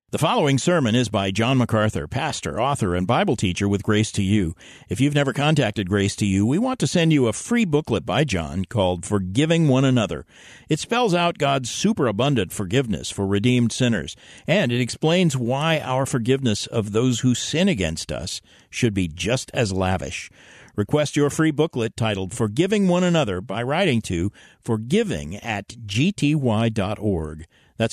The following sermon is by John MacArthur, pastor, author, and Bible teacher with Grace to You. If you've never contacted Grace to You, we want to send you a free booklet by John called Forgiving One Another. It spells out God's superabundant forgiveness for redeemed sinners, and it explains why our forgiveness of those who sin against us should be just as lavish. Request your free booklet titled Forgiving One Another by writing to forgiving@gty.org. That's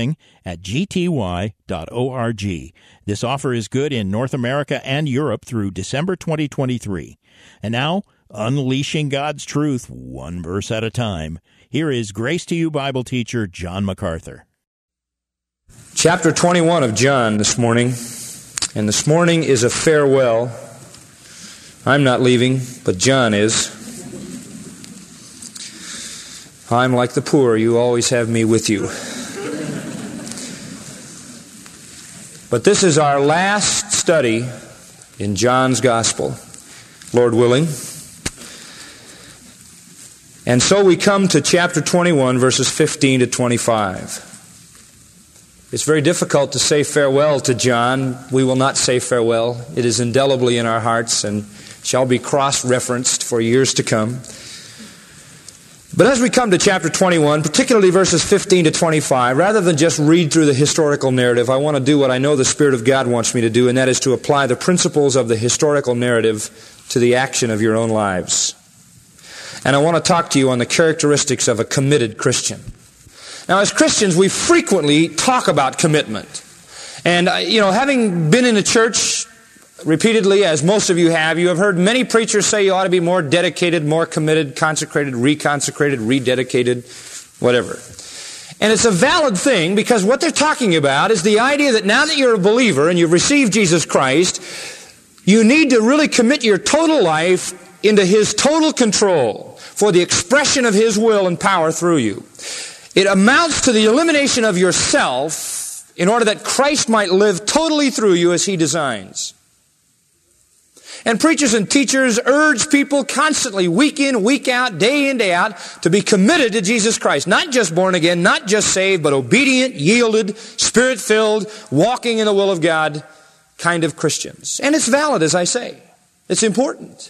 forgiving@gty.org. This offer is good in North America and Europe through December 2023. And now, unleashing God's truth one verse at a time, here is Grace to You Bible teacher John MacArthur. Chapter 21 of John this morning. And this morning is a farewell. I'm not leaving, but John is. I'm like the poor. You always have me with you. But this is our last study in John's Gospel, Lord willing. And so we come to chapter 21, verses 15 to 25. It's very difficult to say farewell to John. We will not say farewell. It is indelibly in our hearts and shall be cross-referenced for years to come. But as we come to chapter 21, particularly verses 15 to 25, rather than just read through the historical narrative, I want to do what I know the Spirit of God wants me to do, and that is to apply the principles of the historical narrative to the action of your own lives. And I want to talk to you on the characteristics of a committed Christian. Now, as Christians, we frequently talk about commitment. And, having been in the church repeatedly, as most of you have heard many preachers say you ought to be more dedicated, more committed, consecrated, rededicated, whatever. And it's a valid thing because what they're talking about is the idea that now that you're a believer and you've received Jesus Christ, you need to really commit your total life into His total control for the expression of His will and power through you. It amounts to the elimination of yourself in order that Christ might live totally through you as He designs. And preachers and teachers urge people constantly, week in, week out, day in, day out, to be committed to Jesus Christ. Not just born again, not just saved, but obedient, yielded, Spirit-filled, walking in the will of God kind of Christians. And it's valid, as I say. It's important.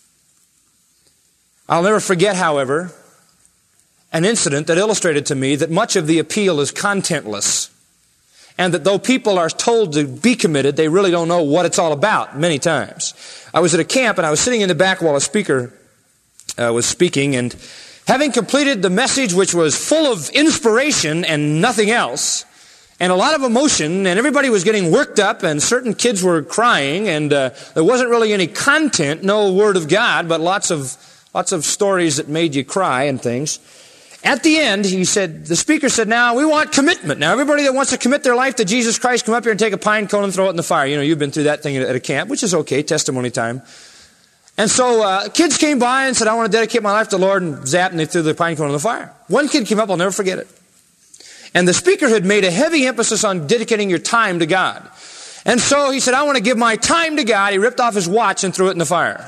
I'll never forget, however, an incident that illustrated to me that much of the appeal is contentless. And that though people are told to be committed, they really don't know what it's all about many times. I was at a camp and I was sitting in the back while a speaker was speaking, and having completed the message, which was full of inspiration and nothing else, and a lot of emotion, and everybody was getting worked up, and certain kids were crying, and there wasn't really any content, no Word of God, but lots of stories that made you cry and things. At the end, the speaker said, now we want commitment. Now everybody that wants to commit their life to Jesus Christ, come up here and take a pine cone and throw it in the fire. You've been through that thing at a camp, which is okay, testimony time. And so kids came by and said, I want to dedicate my life to the Lord, and zapped, and they threw the pine cone in the fire. One kid came up, I'll never forget it. And the speaker had made a heavy emphasis on dedicating your time to God. And so he said, I want to give my time to God. He ripped off his watch and threw it in the fire.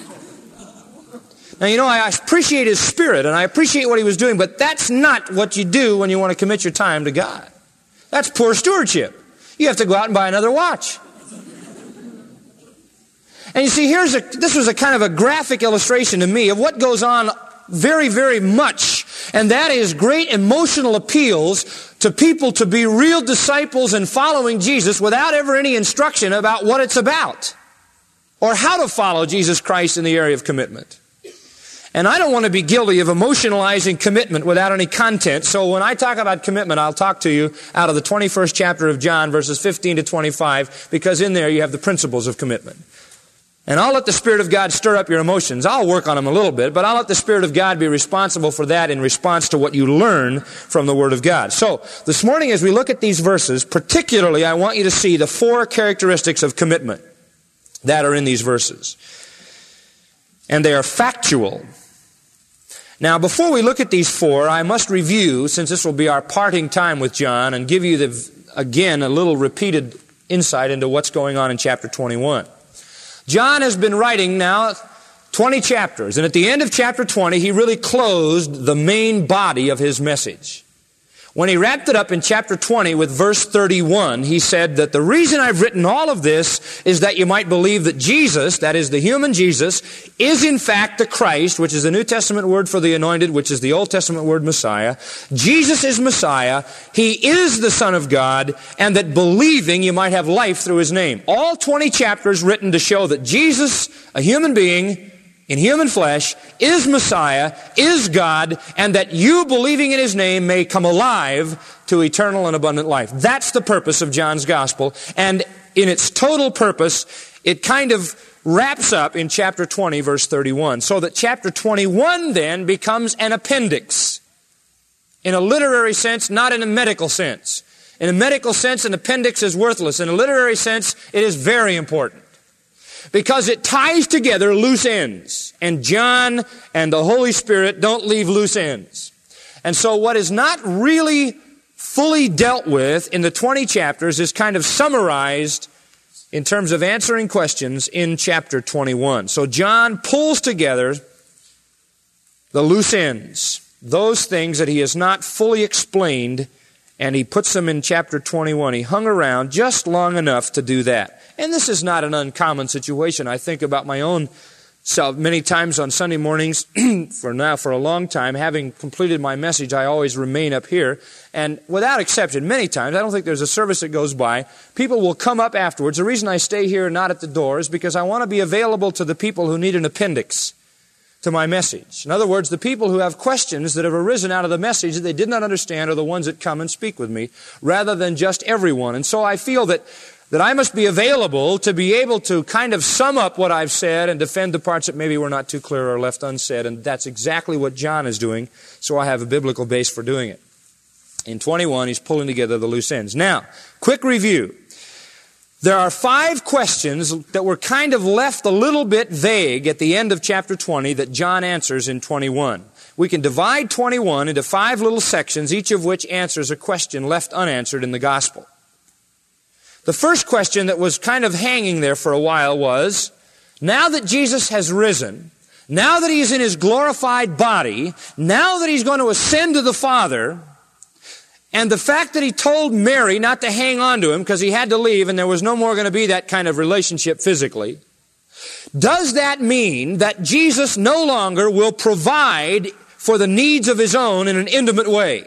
Now, I appreciate his spirit, and I appreciate what he was doing, but that's not what you do when you want to commit your time to God. That's poor stewardship. You have to go out and buy another watch. And you see, this was a kind of a graphic illustration to me of what goes on very, very much, and that is great emotional appeals to people to be real disciples and following Jesus without ever any instruction about what it's about or how to follow Jesus Christ in the area of commitment. And I don't want to be guilty of emotionalizing commitment without any content. So when I talk about commitment, I'll talk to you out of the 21st chapter of John, verses 15 to 25, because in there you have the principles of commitment. And I'll let the Spirit of God stir up your emotions. I'll work on them a little bit, but I'll let the Spirit of God be responsible for that in response to what you learn from the Word of God. So this morning as we look at these verses, particularly I want you to see the 4 characteristics of commitment that are in these verses. And they are factual. Now, before we look at these 4, I must review, since this will be our parting time with John, and give you, again, a little repeated insight into what's going on in chapter 21. John has been writing now 20 chapters, and at the end of chapter 20, he really closed the main body of his message. When he wrapped it up in chapter 20 with verse 31, he said that the reason I've written all of this is that you might believe that Jesus, that is the human Jesus, is in fact the Christ, which is the New Testament word for the anointed, which is the Old Testament word Messiah. Jesus is Messiah. He is the Son of God, and that believing you might have life through His name. All 20 chapters written to show that Jesus, a human being, in human flesh, is Messiah, is God, and that you, believing in His name, may come alive to eternal and abundant life. That's the purpose of John's Gospel, and in its total purpose, it kind of wraps up in chapter 20, verse 31, so that chapter 21 then becomes an appendix. In a literary sense, not in a medical sense. In a medical sense, an appendix is worthless. In a literary sense, it is very important, because it ties together loose ends. And John and the Holy Spirit don't leave loose ends. And so what is not really fully dealt with in the 20 chapters is kind of summarized in terms of answering questions in chapter 21. So John pulls together the loose ends, those things that he has not fully explained, and he puts them in chapter 21. He hung around just long enough to do that. And this is not an uncommon situation. I think about my own self many times on Sunday mornings, for a long time, having completed my message, I always remain up here. And without exception, many times, I don't think there's a service that goes by, people will come up afterwards. The reason I stay here and not at the door is because I want to be available to the people who need an appendix to my message. In other words, the people who have questions that have arisen out of the message that they did not understand are the ones that come and speak with me, rather than just everyone. And so I feel that I must be available to be able to kind of sum up what I've said and defend the parts that maybe were not too clear or left unsaid. And that's exactly what John is doing, so I have a biblical base for doing it. In 21, he's pulling together the loose ends. Now, quick review. There are 5 questions that were kind of left a little bit vague at the end of chapter 20 that John answers in 21. We can divide 21 into 5 little sections, each of which answers a question left unanswered in the gospel. The first question that was kind of hanging there for a while was, now that Jesus has risen, now that He's in His glorified body, now that He's going to ascend to the Father, and the fact that He told Mary not to hang on to Him because He had to leave and there was no more going to be that kind of relationship physically, does that mean that Jesus no longer will provide for the needs of His own in an intimate way?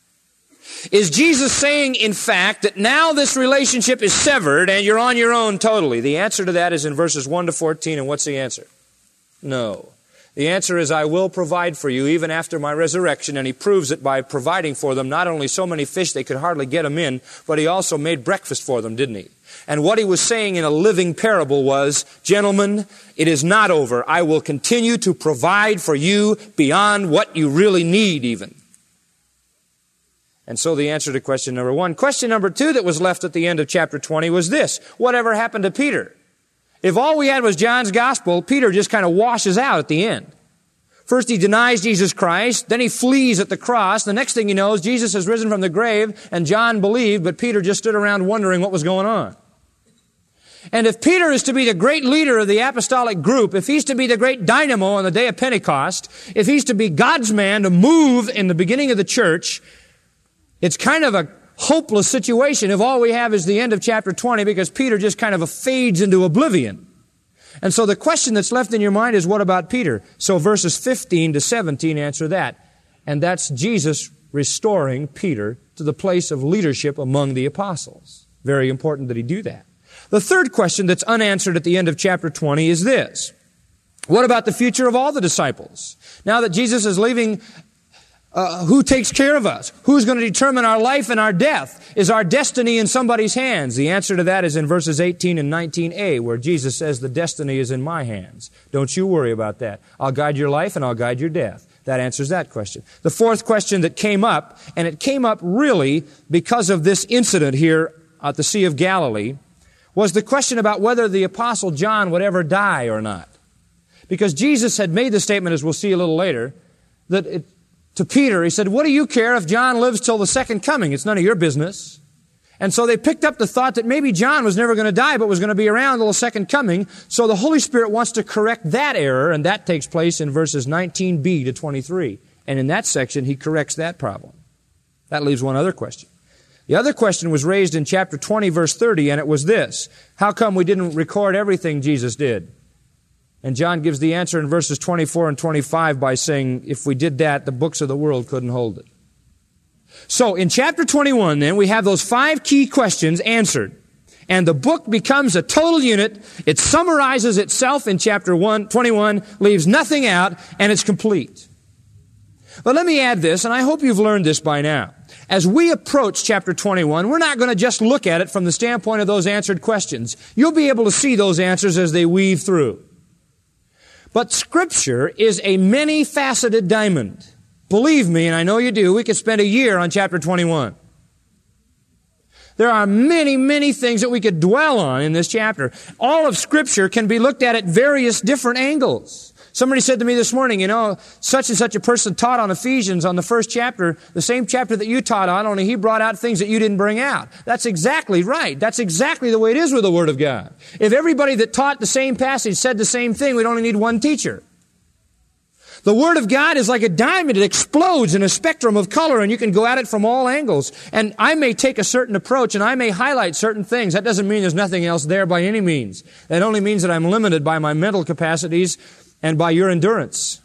Is Jesus saying, in fact, that now this relationship is severed and you're on your own totally? The answer to that is in verses 1 to 14, and what's the answer? No. The answer is, I will provide for you even after my resurrection, and He proves it by providing for them not only so many fish they could hardly get them in, but He also made breakfast for them, didn't He? And what He was saying in a living parable was, gentlemen, it is not over. I will continue to provide for you beyond what you really need even. And so the answer to question number 1. Question number 2 that was left at the end of chapter 20 was this: whatever happened to Peter? If all we had was John's gospel, Peter just kind of washes out at the end. First he denies Jesus Christ, then he flees at the cross. The next thing he knows, Jesus has risen from the grave, and John believed, but Peter just stood around wondering what was going on. And if Peter is to be the great leader of the apostolic group, if he's to be the great dynamo on the day of Pentecost, if he's to be God's man to move in the beginning of the church, it's kind of a hopeless situation if all we have is the end of chapter 20, because Peter just kind of fades into oblivion. And so the question that's left in your mind is, what about Peter? So verses 15 to 17 answer that. And that's Jesus restoring Peter to the place of leadership among the apostles. Very important that he do that. The third question that's unanswered at the end of chapter 20 is this: what about the future of all the disciples? Now that Jesus is leaving, who takes care of us? Who's going to determine our life and our death? Is our destiny in somebody's hands? The answer to that is in verses 18 and 19a, where Jesus says, the destiny is in my hands. Don't you worry about that. I'll guide your life and I'll guide your death. That answers that question. The fourth question that came up, and it came up really because of this incident here at the Sea of Galilee, was the question about whether the Apostle John would ever die or not. Because Jesus had made the statement, as we'll see a little later, that to Peter, he said, what do you care if John lives till the second coming? It's none of your business. And so they picked up the thought that maybe John was never going to die, but was going to be around till the second coming. So the Holy Spirit wants to correct that error, and that takes place in verses 19b to 23. And in that section, he corrects that problem. That leaves one other question. The other question was raised in chapter 20, verse 30, and it was this: how come we didn't record everything Jesus did? And John gives the answer in verses 24 and 25 by saying, if we did that, the books of the world couldn't hold it. So in chapter 21, then, we have those 5 key questions answered. And the book becomes a total unit. It summarizes itself in chapter 21, leaves nothing out, and it's complete. But let me add this, and I hope you've learned this by now. As we approach chapter 21, we're not going to just look at it from the standpoint of those answered questions. You'll be able to see those answers as they weave through. But Scripture is a many-faceted diamond. Believe me, and I know you do, we could spend a year on chapter 21. There are many, many things that we could dwell on in this chapter. All of Scripture can be looked at various different angles. Somebody said to me this morning, such and such a person taught on Ephesians on the first chapter, the same chapter that you taught on, only he brought out things that you didn't bring out. That's exactly right. That's exactly the way it is with the Word of God. If everybody that taught the same passage said the same thing, we'd only need one teacher. The Word of God is like a diamond. It explodes in a spectrum of color, and you can go at it from all angles. And I may take a certain approach, and I may highlight certain things. That doesn't mean there's nothing else there by any means. That only means that I'm limited by my mental capacities and by your endurance.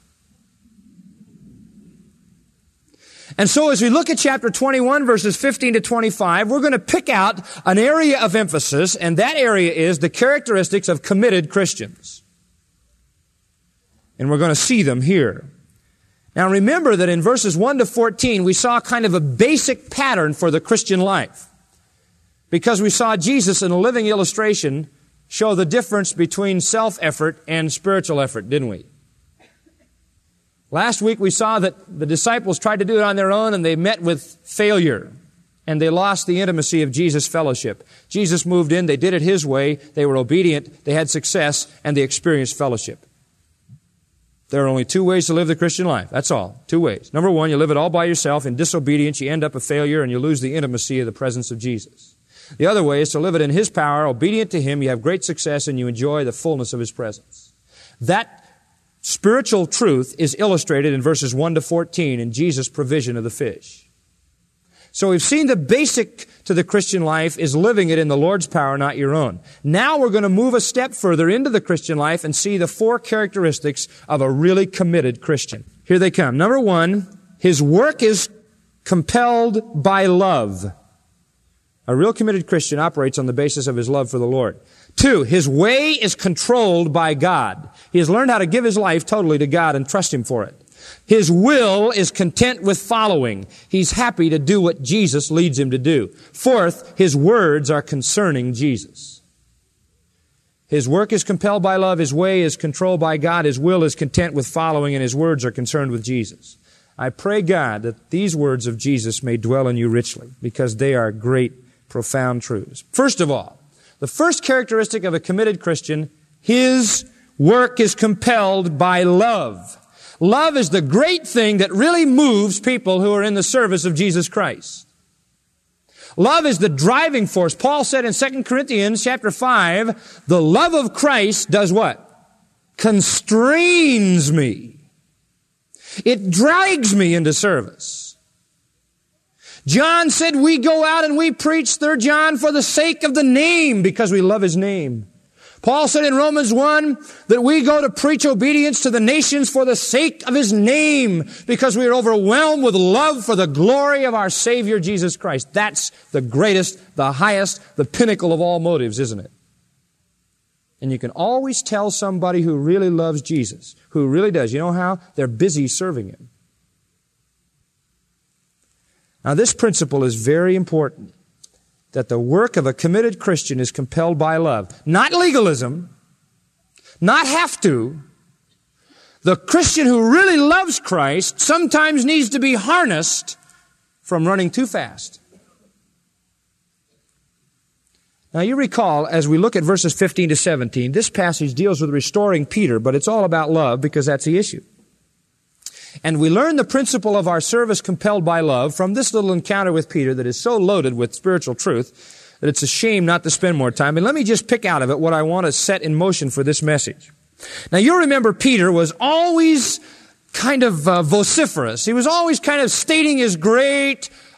And so as we look at chapter 21, verses 15 to 25, we're going to pick out an area of emphasis, and that area is the characteristics of committed Christians. And we're going to see them here. Now remember that in verses 1 to 14, we saw kind of a basic pattern for the Christian life. Because we saw Jesus in a living illustration show the difference between self-effort and spiritual effort, didn't we? Last week we saw that the disciples tried to do it on their own and they met with failure. And they lost the intimacy of Jesus' fellowship. Jesus moved in, they did it His way, they were obedient, they had success, and they experienced fellowship. There are only 2 ways to live the Christian life. That's all. 2 ways. Number 1, you live it all by yourself. In disobedience, you end up a failure and you lose the intimacy of the presence of Jesus. The other way is to live it in His power, obedient to Him, you have great success, and you enjoy the fullness of His presence. That spiritual truth is illustrated in verses 1 to 14 in Jesus' provision of the fish. So we've seen the basic to the Christian life is living it in the Lord's power, not your own. Now we're going to move a step further into the Christian life and see the 4 characteristics of a really committed Christian. Here they come. Number 1, his work is compelled by love. A real committed Christian operates on the basis of his love for the Lord. 2, his way is controlled by God. He has learned how to give his life totally to God and trust Him for it. His will is content with following. He's happy to do what Jesus leads him to do. 4th, his words are concerning Jesus. His work is compelled by love. His way is controlled by God. His will is content with following, and his words are concerned with Jesus. I pray, God, that these words of Jesus may dwell in you richly, because they are great, profound truths. First of all, the first characteristic of a committed Christian, his work is compelled by love. Love is the great thing that really moves people who are in the service of Jesus Christ. Love is the driving force. Paul said in 2 Corinthians chapter 5, the love of Christ does what? Constrains me. It drags me into service. John said we go out and we preach, 3 John, for the sake of the name, because we love His name. Paul said in Romans 1 that we go to preach obedience to the nations for the sake of His name, because we are overwhelmed with love for the glory of our Savior Jesus Christ. That's the greatest, the highest, the pinnacle of all motives, isn't it? And you can always tell somebody who really loves Jesus, who really does. You know how? They're busy serving Him. Now this principle is very important. That the work of a committed Christian is compelled by love. Not legalism. Not have to. The Christian who really loves Christ sometimes needs to be harnessed from running too fast. Now you recall, as we look at verses 15 to 17, this passage deals with restoring Peter, but it's all about love because that's the issue. And we learn the principle of our service compelled by love from this little encounter with Peter that is so loaded with spiritual truth that it's a shame not to spend more time. And let me just pick out of it what I want to set in motion for this message. Now you'll remember Peter was always kind of vociferous. He was always kind of stating his great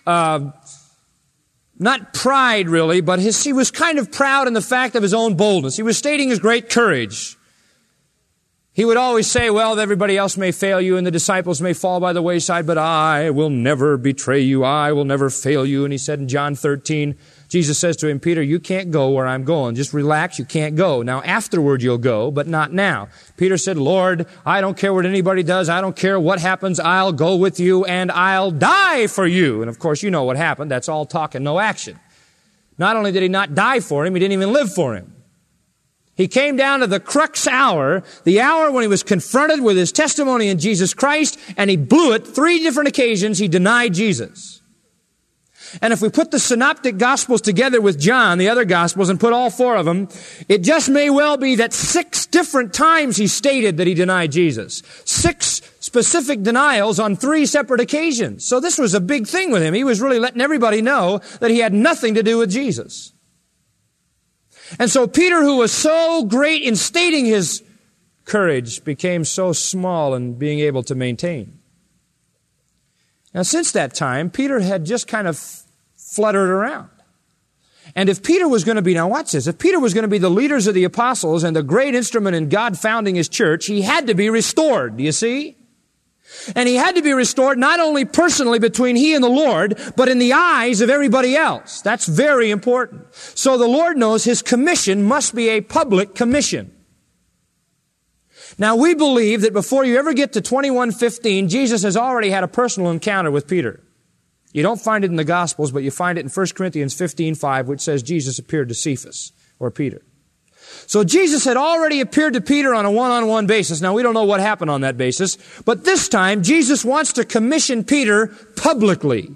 not pride really, but he was kind of proud in the fact of his own boldness. He was stating his great courage. He would always say, well, everybody else may fail you and the disciples may fall by the wayside, but I will never betray you. I will never fail you. And he said in John 13, Jesus says to him, Peter, you can't go where I'm going. Just relax. You can't go. Now, afterward you'll go, but not now. Peter said, Lord, I don't care what anybody does. I don't care what happens. I'll go with you and I'll die for you. And of course, you know what happened. That's all talk and no action. Not only did he not die for him, he didn't even live for him. He came down to the crux hour, the hour when he was confronted with his testimony in Jesus Christ, and he blew it 3 different occasions. He denied Jesus. And if we put the synoptic gospels together with John, the other gospels, and put all 4 of them, it just may well be that 6 different times he stated that he denied Jesus. 6 specific denials on 3 separate occasions. So this was a big thing with him. He was really letting everybody know that he had nothing to do with Jesus. And so Peter, who was so great in stating his courage, became so small in being able to maintain. Now, since that time, Peter had just kind of fluttered around. And if Peter was going to be, now watch this, if Peter was going to be the leaders of the apostles and the great instrument in God founding his church, he had to be restored. Do you see? And he had to be restored not only personally between he and the Lord, but in the eyes of everybody else. That's very important. So the Lord knows his commission must be a public commission. Now we believe that before you ever get to 21:15, Jesus has already had a personal encounter with Peter. You don't find it in the Gospels, but you find it in 1 Corinthians 15:5, which says Jesus appeared to Cephas, or Peter. So Jesus had already appeared to Peter on a one-on-one basis. Now we don't know what happened on that basis, but this time Jesus wants to commission Peter publicly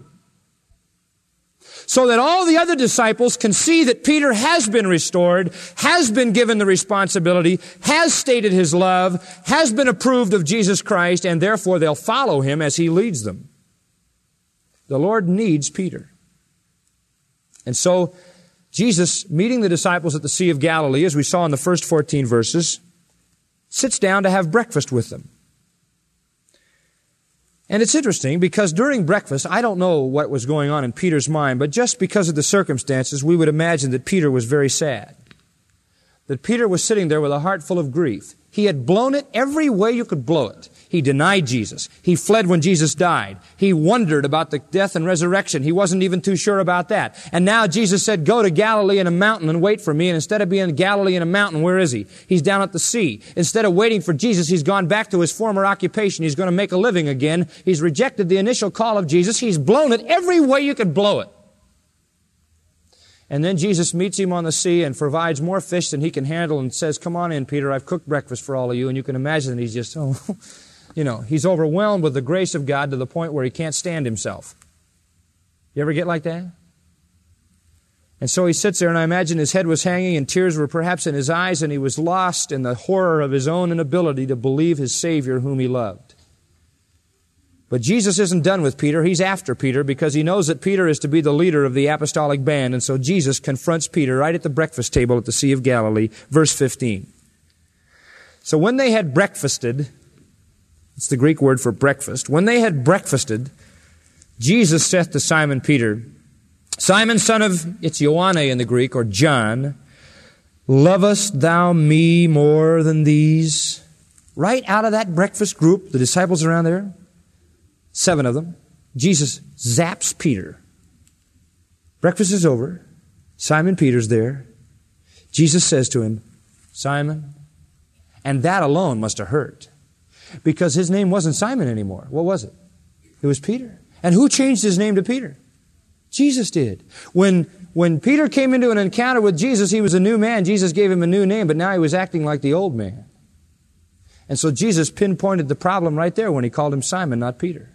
so that all the other disciples can see that Peter has been restored, has been given the responsibility, has stated his love, has been approved of Jesus Christ, and therefore they'll follow him as he leads them. The Lord needs Peter. And so Jesus, meeting the disciples at the Sea of Galilee, as we saw in the first 14 verses, sits down to have breakfast with them. And it's interesting because during breakfast, I don't know what was going on in Peter's mind, but just because of the circumstances, we would imagine that Peter was very sad. That Peter was sitting there with a heart full of grief. He had blown it every way you could blow it. He denied Jesus. He fled when Jesus died. He wondered about the death and resurrection. He wasn't even too sure about that. And now Jesus said, go to Galilee in a mountain and wait for me. And instead of being in Galilee in a mountain, where is he? He's down at the sea. Instead of waiting for Jesus, he's gone back to his former occupation. He's going to make a living again. He's rejected the initial call of Jesus. He's blown it every way you could blow it. And then Jesus meets him on the sea and provides more fish than he can handle and says, come on in, Peter, I've cooked breakfast for all of you. And you can imagine that he's just, he's overwhelmed with the grace of God to the point where he can't stand himself. You ever get like that? And so he sits there, and I imagine his head was hanging and tears were perhaps in his eyes, and he was lost in the horror of his own inability to believe his Savior whom he loved. But Jesus isn't done with Peter. He's after Peter because he knows that Peter is to be the leader of the apostolic band. And so Jesus confronts Peter right at the breakfast table at the Sea of Galilee, verse 15. So when they had breakfasted, it's the Greek word for breakfast. When they had breakfasted, Jesus saith to Simon Peter, Simon, son of, it's Ioanne in the Greek, or John, lovest thou me more than these? Right out of that breakfast group, the disciples around there, 7 of them, Jesus zaps Peter. Breakfast is over. Simon Peter's there. Jesus says to him, Simon, and that alone must have hurt. Because his name wasn't Simon anymore. What was it? It was Peter. And who changed his name to Peter? Jesus did. When Peter came into an encounter with Jesus, he was a new man. Jesus gave him a new name, but now he was acting like the old man. And so Jesus pinpointed the problem right there when he called him Simon, not Peter.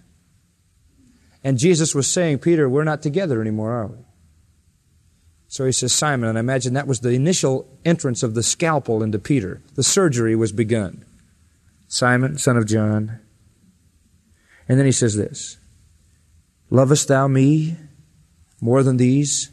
And Jesus was saying, Peter, we're not together anymore, are we? So he says, Simon, and I imagine that was the initial entrance of the scalpel into Peter. The surgery was begun. Simon, son of John. And then he says this, lovest thou me more than these?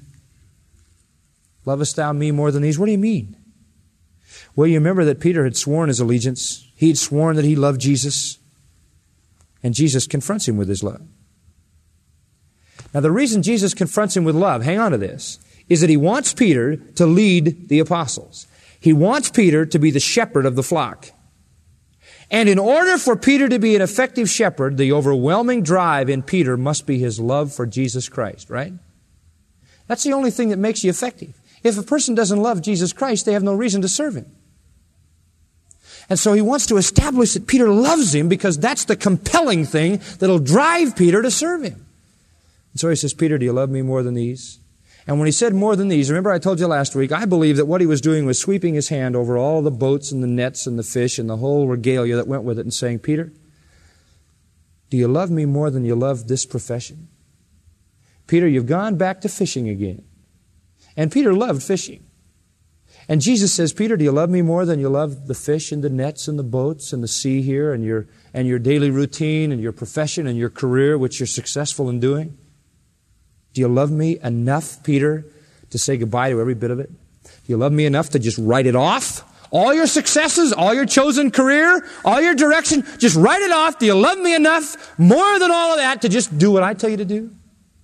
Lovest thou me more than these? What do you mean? Well, you remember that Peter had sworn his allegiance. He had sworn that he loved Jesus. And Jesus confronts him with his love. Now, the reason Jesus confronts him with love, hang on to this, is that he wants Peter to lead the apostles. He wants Peter to be the shepherd of the flock. And in order for Peter to be an effective shepherd, the overwhelming drive in Peter must be his love for Jesus Christ, right? That's the only thing that makes you effective. If a person doesn't love Jesus Christ, they have no reason to serve him. And so he wants to establish that Peter loves him because that's the compelling thing that'll drive Peter to serve him. And so he says, Peter, do you love me more than these? And when he said more than these, remember I told you last week, I believe that what he was doing was sweeping his hand over all the boats and the nets and the fish and the whole regalia that went with it and saying, Peter, do you love me more than you love this profession? Peter, you've gone back to fishing again. And Peter loved fishing. And Jesus says, Peter, do you love me more than you love the fish and the nets and the boats and the sea here and your daily routine and your profession and your career, which you're successful in doing? Do you love me enough, Peter, to say goodbye to every bit of it? Do you love me enough to just write it off? All your successes, all your chosen career, all your direction, just write it off. Do you love me enough, more than all of that, to just do what I tell you to do?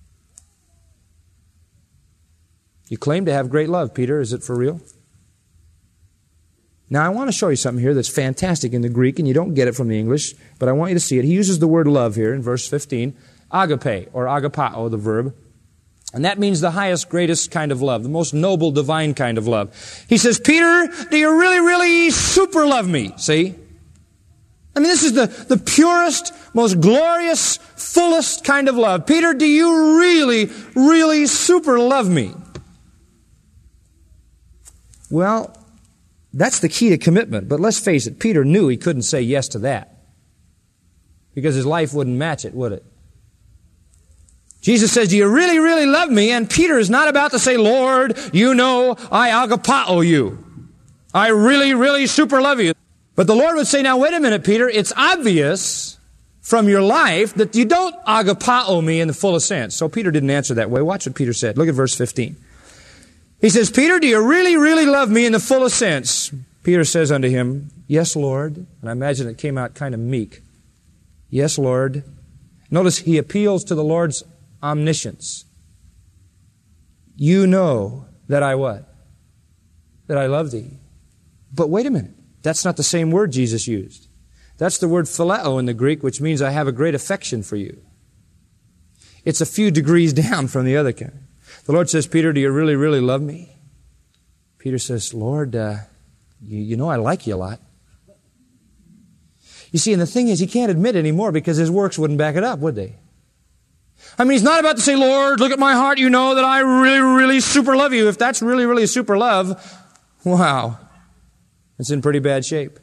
You claim to have great love, Peter. Is it for real? Now, I want to show you something here that's fantastic in the Greek, and you don't get it from the English, but I want you to see it. He uses the word love here in verse 15, agape, or agapao, the verb. And that means the highest, greatest kind of love, the most noble, divine kind of love. He says, Peter, do you really, really super love me? See? I mean, this is the purest, most glorious, fullest kind of love. Peter, do you really, really super love me? Well, that's the key to commitment. But let's face it, Peter knew he couldn't say yes to that. Because his life wouldn't match it, would it? Jesus says, do you really, really love me? And Peter is not about to say, Lord, you know I agapao you. I really, really super love you. But the Lord would say, now wait a minute, Peter, it's obvious from your life that you don't agapao me in the fullest sense. So Peter didn't answer that way. Watch what Peter said. Look at verse 15. He says, Peter, do you really, really love me in the fullest sense? Peter says unto him, yes, Lord. And I imagine it came out kind of meek. Yes, Lord. Notice he appeals to the Lord's omniscience. You know that I what? That I love thee. But wait a minute. That's not the same word Jesus used. That's the word phileo in the Greek, which means I have a great affection for you. It's a few degrees down from the other kind. The Lord says, Peter, do you really, really love me? Peter says, Lord, you know I like you a lot. You see, and the thing is, he can't admit anymore because his works wouldn't back it up, would they? I mean, he's not about to say, Lord, look at my heart, you know that I really, really super love you. If that's really, really super love, wow, it's in pretty bad shape.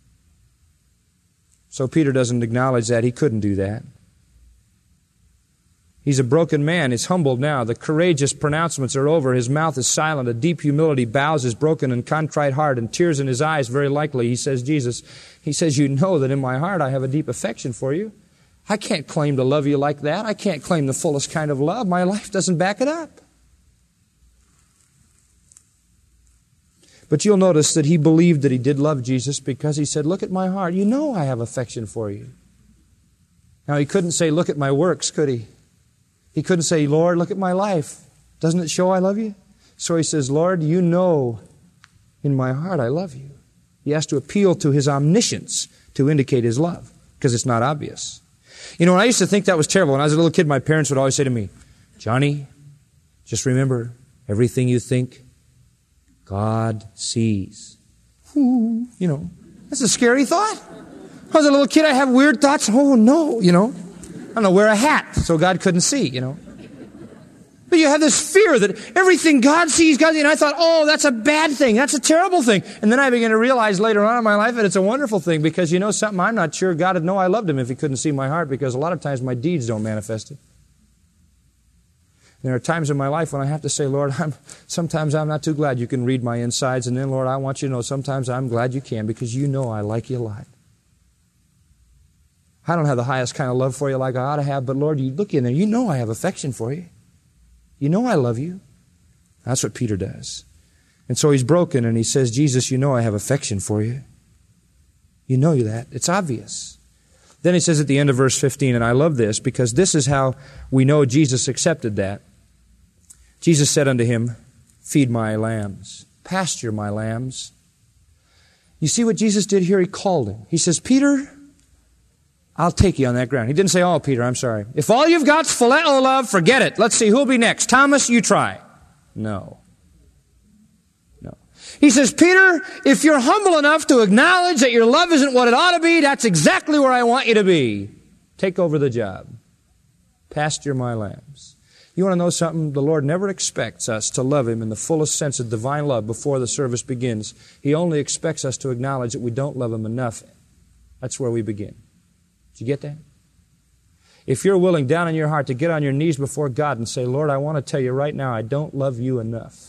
So Peter doesn't acknowledge that. He couldn't do that. He's a broken man. He's humbled now. The courageous pronouncements are over. His mouth is silent. A deep humility bows his broken and contrite heart, and tears in his eyes, very likely. He says, Jesus, he says, you know that in my heart I have a deep affection for you. I can't claim to love you like that. I can't claim the fullest kind of love. My life doesn't back it up. But you'll notice that he believed that he did love Jesus because he said, look at my heart. You know I have affection for you. Now, he couldn't say, look at my works, could he? He couldn't say, Lord, look at my life. Doesn't it show I love you? So he says, Lord, you know in my heart I love you. He has to appeal to his omniscience to indicate his love because it's not obvious. You know, when I used to think that was terrible, when I was a little kid, my parents would always say to me, Johnny, just remember, everything you think, God sees. Ooh, you know, that's a scary thought. I was a little kid, I have weird thoughts. Oh, no, you know. I don't know, wear a hat so God couldn't see, you know. But you have this fear that everything God sees, God sees. And I thought, oh, that's a bad thing. That's a terrible thing. And then I began to realize later on in my life that it's a wonderful thing because you know something, I'm not sure God would know I loved him if he couldn't see my heart because a lot of times my deeds don't manifest it. There are times in my life when I have to say, Lord, sometimes I'm not too glad you can read my insides. And then, Lord, I want you to know sometimes I'm glad you can because you know I like you a lot. I don't have the highest kind of love for you like I ought to have, but Lord, you look in there. You know I have affection for you. You know I love you. That's what Peter does. And so he's broken and he says, Jesus, you know I have affection for you. You know that. It's obvious. Then he says at the end of verse 15, and I love this because this is how we know Jesus accepted that. Jesus said unto him, feed my lambs, pasture my lambs. You see what Jesus did here? He called him. He says, Peter, I'll take you on that ground. He didn't say, oh, Peter, I'm sorry. If all you've got's phileo love, forget it. Let's see, who'll be next? Thomas, you try. No. He says, Peter, if you're humble enough to acknowledge that your love isn't what it ought to be, that's exactly where I want you to be. Take over the job. Pasture my lambs. You want to know something? The Lord never expects us to love Him in the fullest sense of divine love before the service begins. He only expects us to acknowledge that we don't love Him enough. That's where we begin. Did you get that? If you're willing down in your heart to get on your knees before God and say, Lord, I want to tell you right now, I don't love you enough.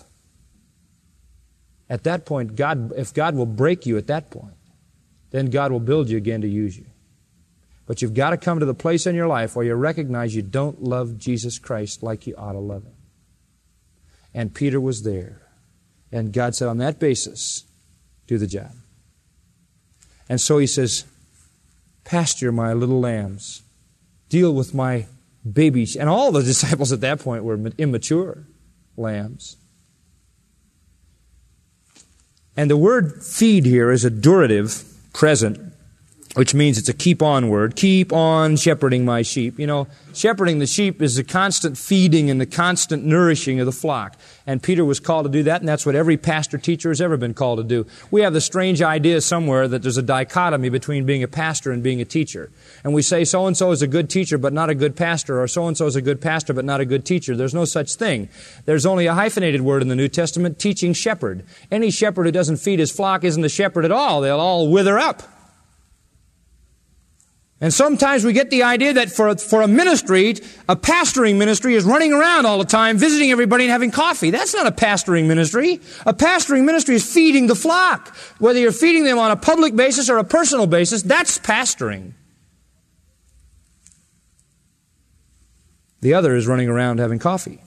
At that point, if God will break you at that point, then God will build you again to use you. But you've got to come to the place in your life where you recognize you don't love Jesus Christ like you ought to love Him. And Peter was there. And God said, on that basis, do the job. And so He says, pasture my little lambs. Deal with my babies. And all the disciples at that point were immature lambs. And the word feed here is a durative present, which means it's a keep-on word. Keep on shepherding my sheep. You know, shepherding the sheep is the constant feeding and the constant nourishing of the flock. And Peter was called to do that, and that's what every pastor-teacher has ever been called to do. We have the strange idea somewhere that there's a dichotomy between being a pastor and being a teacher. And we say so-and-so is a good teacher but not a good pastor, or so-and-so is a good pastor but not a good teacher. There's no such thing. There's only a hyphenated word in the New Testament, teaching shepherd. Any shepherd who doesn't feed his flock isn't a shepherd at all. They'll all wither up. And sometimes we get the idea that for a ministry, a pastoring ministry is running around all the time, visiting everybody and having coffee. That's not a pastoring ministry. A pastoring ministry is feeding the flock. Whether you're feeding them on a public basis or a personal basis, that's pastoring. The other is running around having coffee.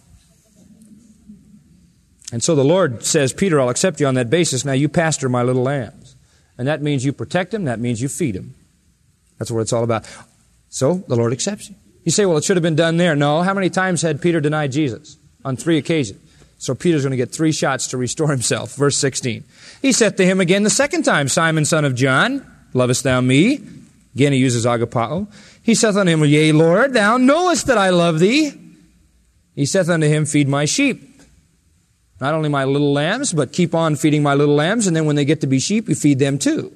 And so the Lord says, Peter, I'll accept you on that basis. Now you pastor my little lambs. And that means you protect them. That means you feed them. That's what it's all about. So the Lord accepts you. You say, well, it should have been done there. No. How many times had Peter denied Jesus? On 3 occasions. So Peter's going to get 3 shots to restore himself. Verse 16. He said to him again the second time, Simon, son of John, lovest thou me? Again, he uses agapao. He saith unto him, yea, Lord, thou knowest that I love thee. He saith unto him, feed my sheep. Not only my little lambs, but keep on feeding my little lambs, and then when they get to be sheep, you feed them too.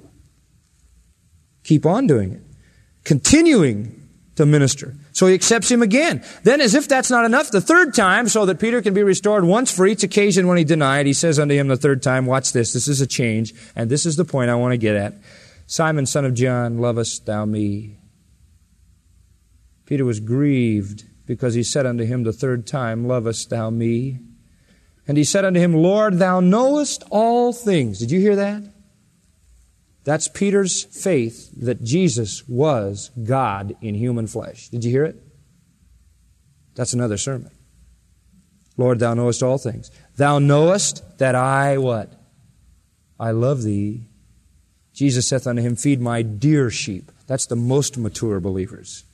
Keep on doing it. Continuing to minister. So he accepts him again. Then, as if that's not enough, the third time, so that Peter can be restored once for each occasion when he denied, he says unto him the third time, watch this, this is a change, and this is the point I want to get at. Simon, son of John, lovest thou me? Peter was grieved because he said unto him the third time, lovest thou me? And he said unto him, Lord, thou knowest all things. Did you hear that? That's Peter's faith that Jesus was God in human flesh. Did you hear it? That's another sermon. Lord, thou knowest all things. Thou knowest that I, what? I love thee. Jesus saith unto him, feed my dear sheep. That's the most mature believers.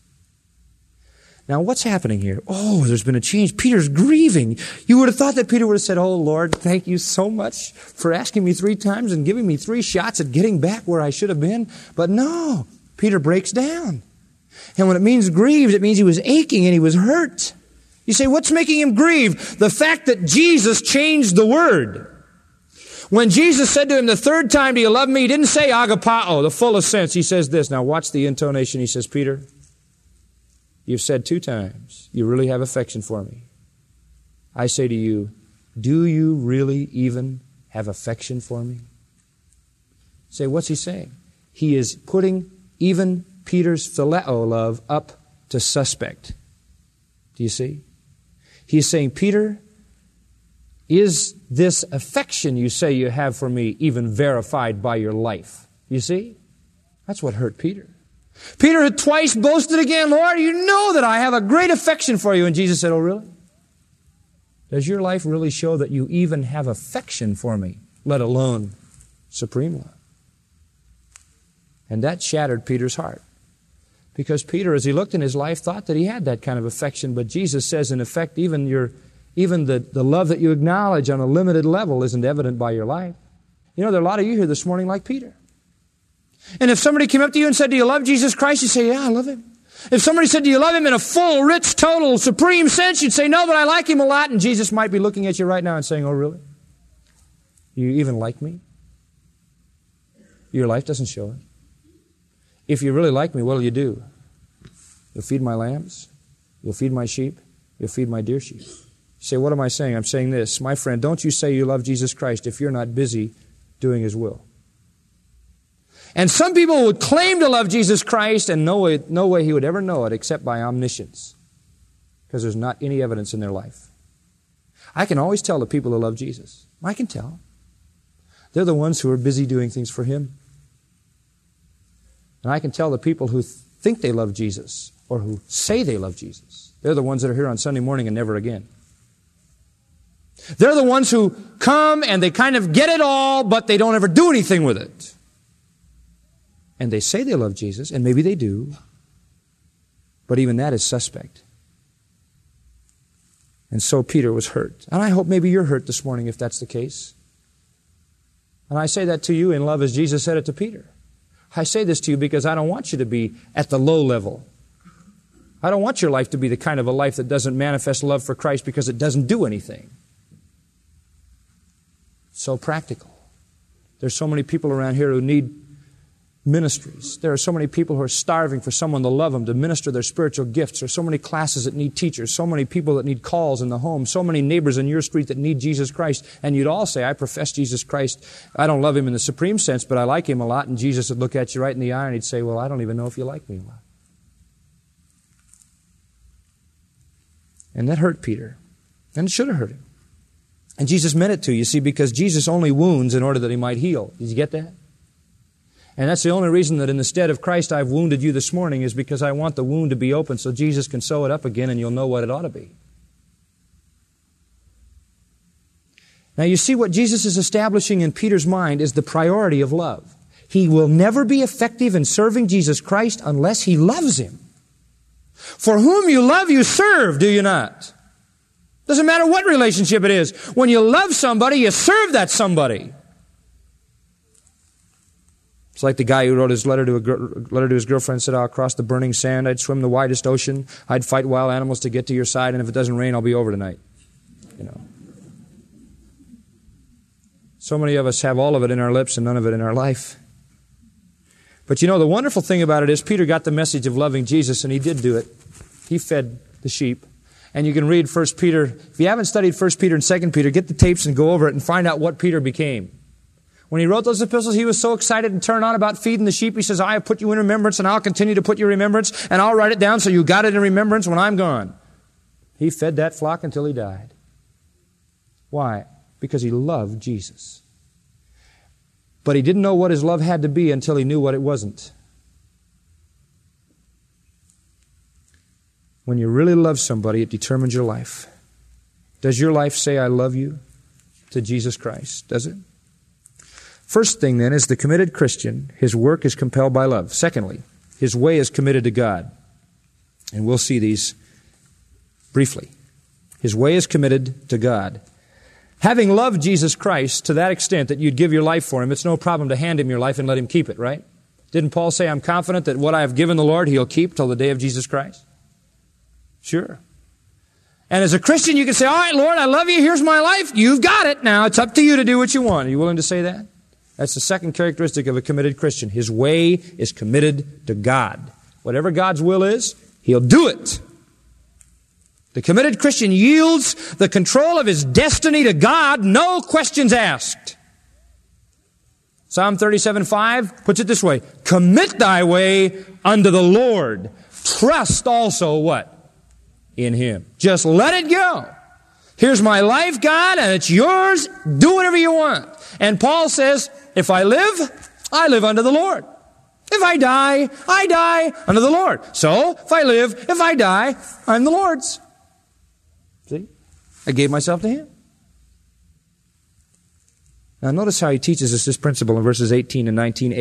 Now, what's happening here? Oh, there's been a change. Peter's grieving. You would have thought that Peter would have said, oh, Lord, thank you so much for asking me 3 times and giving me 3 shots at getting back where I should have been. But no, Peter breaks down. And when it means grieved, it means he was aching and he was hurt. You say, what's making him grieve? The fact that Jesus changed the word. When Jesus said to him the third time, do you love me? He didn't say agapao, the fullest sense. He says this. Now watch the intonation. He says, Peter, you've said 2 times, you really have affection for me. I say to you, do you really even have affection for me? Say, what's he saying? He is putting even Peter's phileo love up to suspect. Do you see? He's saying, Peter, is this affection you say you have for me even verified by your life? You see? That's what hurt Peter. Peter had twice boasted again, Lord, you know that I have a great affection for you. And Jesus said, oh, really? Does your life really show that you even have affection for me, let alone supreme love? And that shattered Peter's heart. Because Peter, as he looked in his life, thought that he had that kind of affection. But Jesus says, in effect, even the love that you acknowledge on a limited level isn't evident by your life. You know, there are a lot of you here this morning like Peter. And if somebody came up to you and said, do you love Jesus Christ? You'd say, yeah, I love Him. If somebody said, do you love Him in a full, rich, total, supreme sense? You'd say, no, but I like Him a lot. And Jesus might be looking at you right now and saying, oh, really? You even like me? Your life doesn't show it. If you really like me, what will you do? You'll feed my lambs. You'll feed my sheep. You'll feed my dear sheep. You say, what am I saying? I'm saying this. My friend, don't you say you love Jesus Christ if you're not busy doing His will. And some people would claim to love Jesus Christ, and no way He would ever know it except by omniscience, because there's not any evidence in their life. I can always tell the people who love Jesus. I can tell. They're the ones who are busy doing things for Him. And I can tell the people who think they love Jesus or who say they love Jesus. They're the ones that are here on Sunday morning and never again. They're the ones who come and they kind of get it all, but they don't ever do anything with it. And they say they love Jesus, and maybe they do, but even that is suspect. And so Peter was hurt. And I hope maybe you're hurt this morning if that's the case. And I say that to you in love as Jesus said it to Peter. I say this to you because I don't want you to be at the low level. I don't want your life to be the kind of a life that doesn't manifest love for Christ because it doesn't do anything. It's so practical. There's so many people around here who need ministries. There are so many people who are starving for someone to love them, to minister their spiritual gifts. There's so many classes that need teachers, so many people that need calls in the home, so many neighbors in your street that need Jesus Christ. And you'd all say, I profess Jesus Christ. I don't love Him in the supreme sense, but I like Him a lot. And Jesus would look at you right in the eye and He'd say, well, I don't even know if you like me a lot. And that hurt Peter. And it should have hurt him. And Jesus meant it to, you see, because Jesus only wounds in order that He might heal. Did you get that? And that's the only reason that in the stead of Christ I've wounded you this morning is because I want the wound to be open so Jesus can sew it up again and you'll know what it ought to be. Now you see what Jesus is establishing in Peter's mind is the priority of love. He will never be effective in serving Jesus Christ unless he loves Him. For whom you love, you serve, do you not? Doesn't matter what relationship it is. When you love somebody, you serve that somebody. It's like the guy who wrote his letter to his girlfriend, said, I'll cross the burning sand, I'd swim the widest ocean, I'd fight wild animals to get to your side, and if it doesn't rain, I'll be over tonight. You know. So many of us have all of it in our lips and none of it in our life. But you know, the wonderful thing about it is Peter got the message of loving Jesus, and he did do it. He fed the sheep. And you can read 1 Peter. If you haven't studied 1 Peter and 2 Peter, get the tapes and go over it and find out what Peter became. When he wrote those epistles, he was so excited and turned on about feeding the sheep. He says, I have put you in remembrance, and I'll continue to put you in remembrance, and I'll write it down so you got it in remembrance when I'm gone. He fed that flock until he died. Why? Because he loved Jesus. But he didn't know what his love had to be until he knew what it wasn't. When you really love somebody, it determines your life. Does your life say, I love you to Jesus Christ? Does it? First thing then is the committed Christian, his work is compelled by love. Secondly, his way is committed to God. And we'll see these briefly. His way is committed to God. Having loved Jesus Christ to that extent that you'd give your life for Him, it's no problem to hand Him your life and let Him keep it, right? Didn't Paul say, I'm confident that what I have given the Lord, He'll keep till the day of Jesus Christ? Sure. And as a Christian, you can say, all right, Lord, I love you. Here's my life. You've got it. Now it's up to you to do what you want. Are you willing to say that? That's the second characteristic of a committed Christian. His way is committed to God. Whatever God's will is, He'll do it. The committed Christian yields the control of his destiny to God, no questions asked. Psalm 37:5 puts it this way, commit thy way unto the Lord. Trust also what? In Him. Just let it go. Here's my life, God, and it's yours. Do whatever you want. And Paul says, if I live, I live unto the Lord. If I die unto the Lord. So, if I live, if I die, I'm the Lord's. See? I gave myself to Him. Now notice how he teaches us this principle in verses 18 and 19a.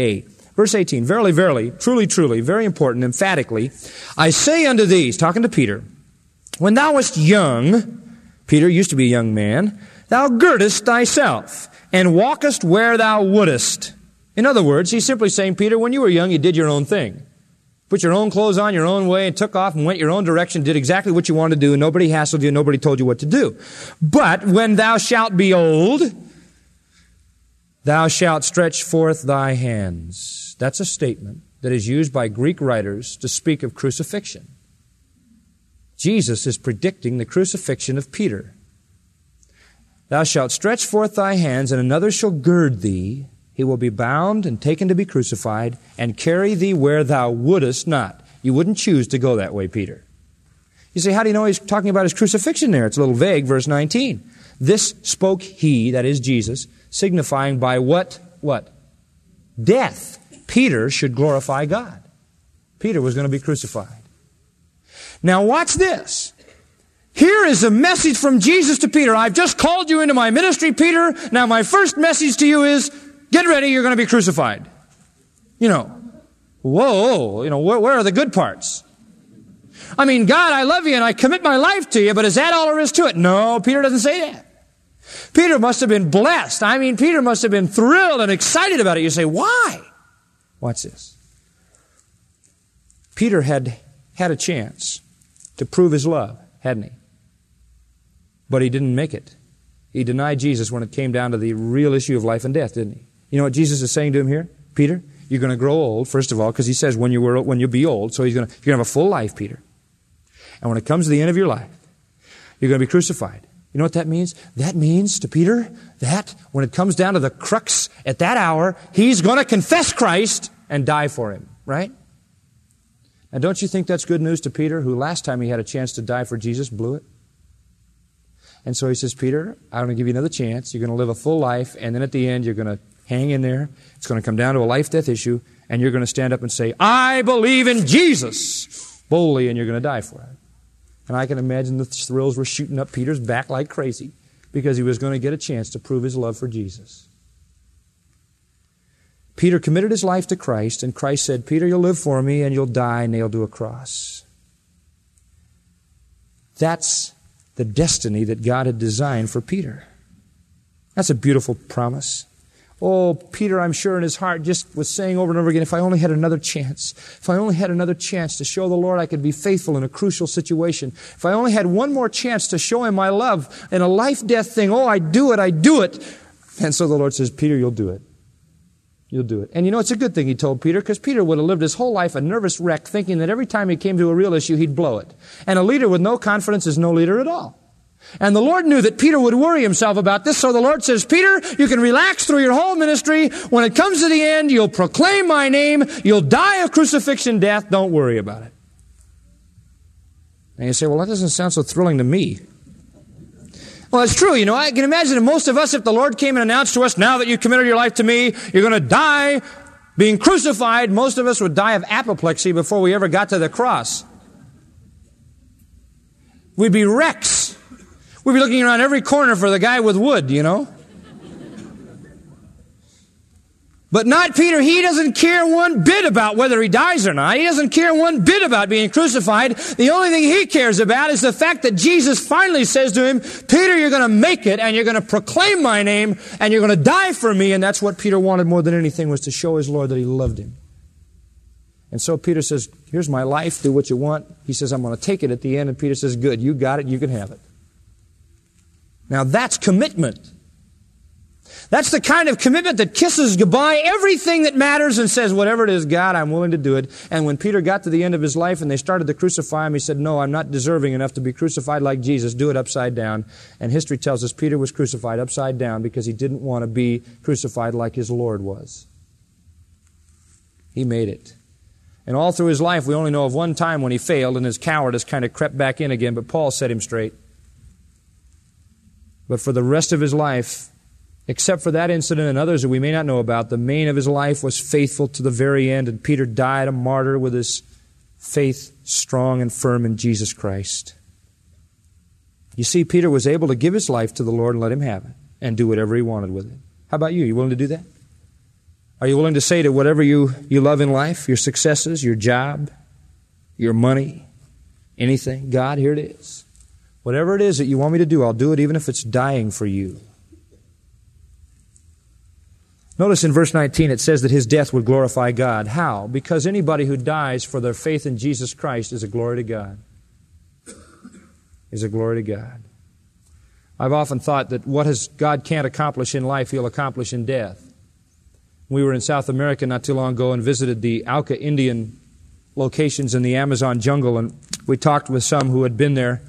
Verse 18, verily, verily, truly, truly, very important, emphatically, I say unto thee, he's talking to Peter, when thou wast young, Peter used to be a young man, thou girdest thyself, and walkest where thou wouldest. In other words, he's simply saying, Peter, when you were young, you did your own thing. Put your own clothes on your own way and took off and went your own direction, did exactly what you wanted to do, and nobody hassled you, nobody told you what to do. But when thou shalt be old, thou shalt stretch forth thy hands. That's a statement that is used by Greek writers to speak of crucifixion. Jesus is predicting the crucifixion of Peter. Thou shalt stretch forth thy hands, and another shall gird thee. He will be bound and taken to be crucified, and carry thee where thou wouldest not. You wouldn't choose to go that way, Peter. You say, how do you know he's talking about his crucifixion there? It's a little vague, verse 19. This spoke he, that is Jesus, signifying by what? What? Death. Peter should glorify God. Peter was going to be crucified. Now watch this. Here is a message from Jesus to Peter. I've just called you into my ministry, Peter. Now my first message to you is, get ready, you're going to be crucified. Whoa, where are the good parts? I mean, God, I love you and I commit my life to you, but is that all there is to it? No, Peter doesn't say that. Peter must have been blessed. I mean, Peter must have been thrilled and excited about it. You say, why? Watch this. Peter had a chance to prove his love, hadn't he? But he didn't make it. He denied Jesus when it came down to the real issue of life and death, didn't he? You know what Jesus is saying to him here? Peter, you're going to grow old, first of all, because he says when you'll be old, so you're going to have a full life, Peter. And when it comes to the end of your life, you're going to be crucified. You know what that means? That means to Peter that when it comes down to the crux at that hour, he's going to confess Christ and die for him, right? Now, don't you think that's good news to Peter, who last time he had a chance to die for Jesus blew it? And so he says, Peter, I'm going to give you another chance. You're going to live a full life, and then at the end, you're going to hang in there. It's going to come down to a life-death issue, and you're going to stand up and say, I believe in Jesus, boldly, and you're going to die for it. And I can imagine the thrills were shooting up Peter's back like crazy because he was going to get a chance to prove his love for Jesus. Peter committed his life to Christ, and Christ said, Peter, you'll live for me, and you'll die nailed to a cross. That's the destiny that God had designed for Peter. That's a beautiful promise. Oh, Peter, I'm sure in his heart just was saying over and over again, if I only had another chance, if I only had another chance to show the Lord I could be faithful in a crucial situation, if I only had one more chance to show him my love in a life-death thing, oh, I do it. And so the Lord says, Peter, you'll do it. You'll do it. And you know, it's a good thing he told Peter, because Peter would have lived his whole life a nervous wreck, thinking that every time he came to a real issue, he'd blow it. And a leader with no confidence is no leader at all. And the Lord knew that Peter would worry himself about this, so the Lord says, Peter, you can relax through your whole ministry. When it comes to the end, you'll proclaim my name. You'll die a crucifixion death. Don't worry about it. And you say, well, that doesn't sound so thrilling to me. Well, it's true. You know, I can imagine that most of us, if the Lord came and announced to us, now that you've committed your life to me, you're going to die being crucified, most of us would die of apoplexy before we ever got to the cross. We'd be wrecks. We'd be looking around every corner for the guy with wood, you know. But not Peter. He doesn't care one bit about whether he dies or not. He doesn't care one bit about being crucified. The only thing he cares about is the fact that Jesus finally says to him, Peter, you're going to make it, and you're going to proclaim my name, and you're going to die for me. And that's what Peter wanted more than anything, was to show his Lord that he loved him. And so Peter says, here's my life, do what you want. He says, I'm going to take it at the end. And Peter says, good, you got it, you can have it. Now that's commitment. That's the kind of commitment that kisses goodbye everything that matters and says, whatever it is, God, I'm willing to do it. And when Peter got to the end of his life and they started to crucify him, he said, no, I'm not deserving enough to be crucified like Jesus. Do it upside down. And history tells us Peter was crucified upside down because he didn't want to be crucified like his Lord was. He made it. And all through his life, we only know of one time when he failed and his cowardice kind of crept back in again, but Paul set him straight. But for the rest of his life, except for that incident and others that we may not know about, the main of his life was faithful to the very end, and Peter died a martyr with his faith strong and firm in Jesus Christ. You see, Peter was able to give his life to the Lord and let him have it, and do whatever he wanted with it. How about you? You willing to do that? Are you willing to say to whatever you love in life, your successes, your job, your money, anything, God, here it is. Whatever it is that you want me to do, I'll do it even if it's dying for you. Notice in verse 19 it says that his death would glorify God. How? Because anybody who dies for their faith in Jesus Christ is a glory to God. Is a glory to God. I've often thought that what God can't accomplish in life, He'll accomplish in death. We were in South America not too long ago and visited the Auca Indian locations in the Amazon jungle, and we talked with some who had been there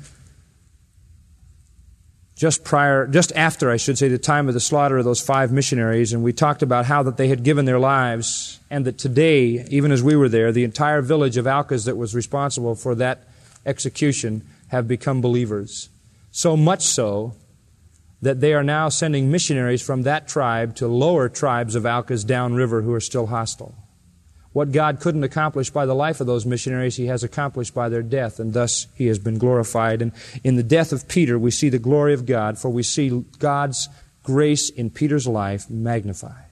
just after, the time of the slaughter of those 5 missionaries, and we talked about how that they had given their lives, and that today, even as we were there, the entire village of Aucas that was responsible for that execution have become believers. So much so that they are now sending missionaries from that tribe to lower tribes of Aucas downriver who are still hostile. What God couldn't accomplish by the life of those missionaries, He has accomplished by their death, and thus He has been glorified. And in the death of Peter, we see the glory of God, for we see God's grace in Peter's life magnified.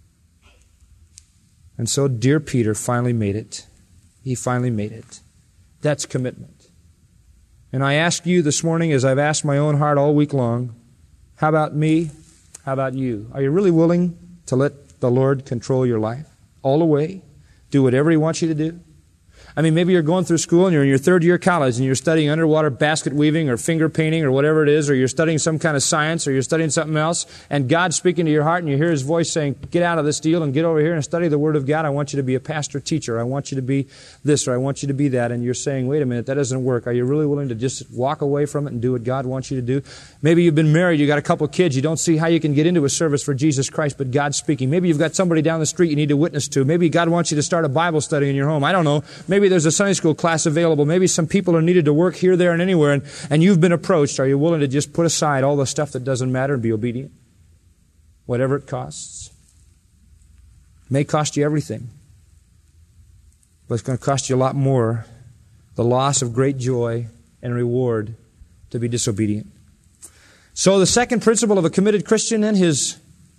And so, dear Peter finally made it. He finally made it. That's commitment. And I ask you this morning, as I've asked my own heart all week long, how about me? How about you? Are you really willing to let the Lord control your life all the way? Do whatever He wants you to do? I mean, maybe you're going through school and you're in your 3rd year of college and you're studying underwater basket weaving or finger painting or whatever it is, or you're studying some kind of science or you're studying something else, and God's speaking to your heart and you hear His voice saying, get out of this deal and get over here and study the Word of God. I want you to be a pastor teacher. I want you to be this or I want you to be that. And you're saying, wait a minute, that doesn't work. Are you really willing to just walk away from it and do what God wants you to do? Maybe you've been married, you got a couple of kids, you don't see how you can get into a service for Jesus Christ, but God's speaking. Maybe you've got somebody down the street you need to witness to. Maybe God wants you to start a Bible study in your home. I don't know. Maybe there's a Sunday school class available. Maybe some people are needed to work here, there, and anywhere, and you've been approached. Are you willing to just put aside all the stuff that doesn't matter and be obedient? Whatever it costs. It may cost you everything, but it's going to cost you a lot more, the loss of great joy and reward, to be disobedient. So the second principle of a committed Christian in his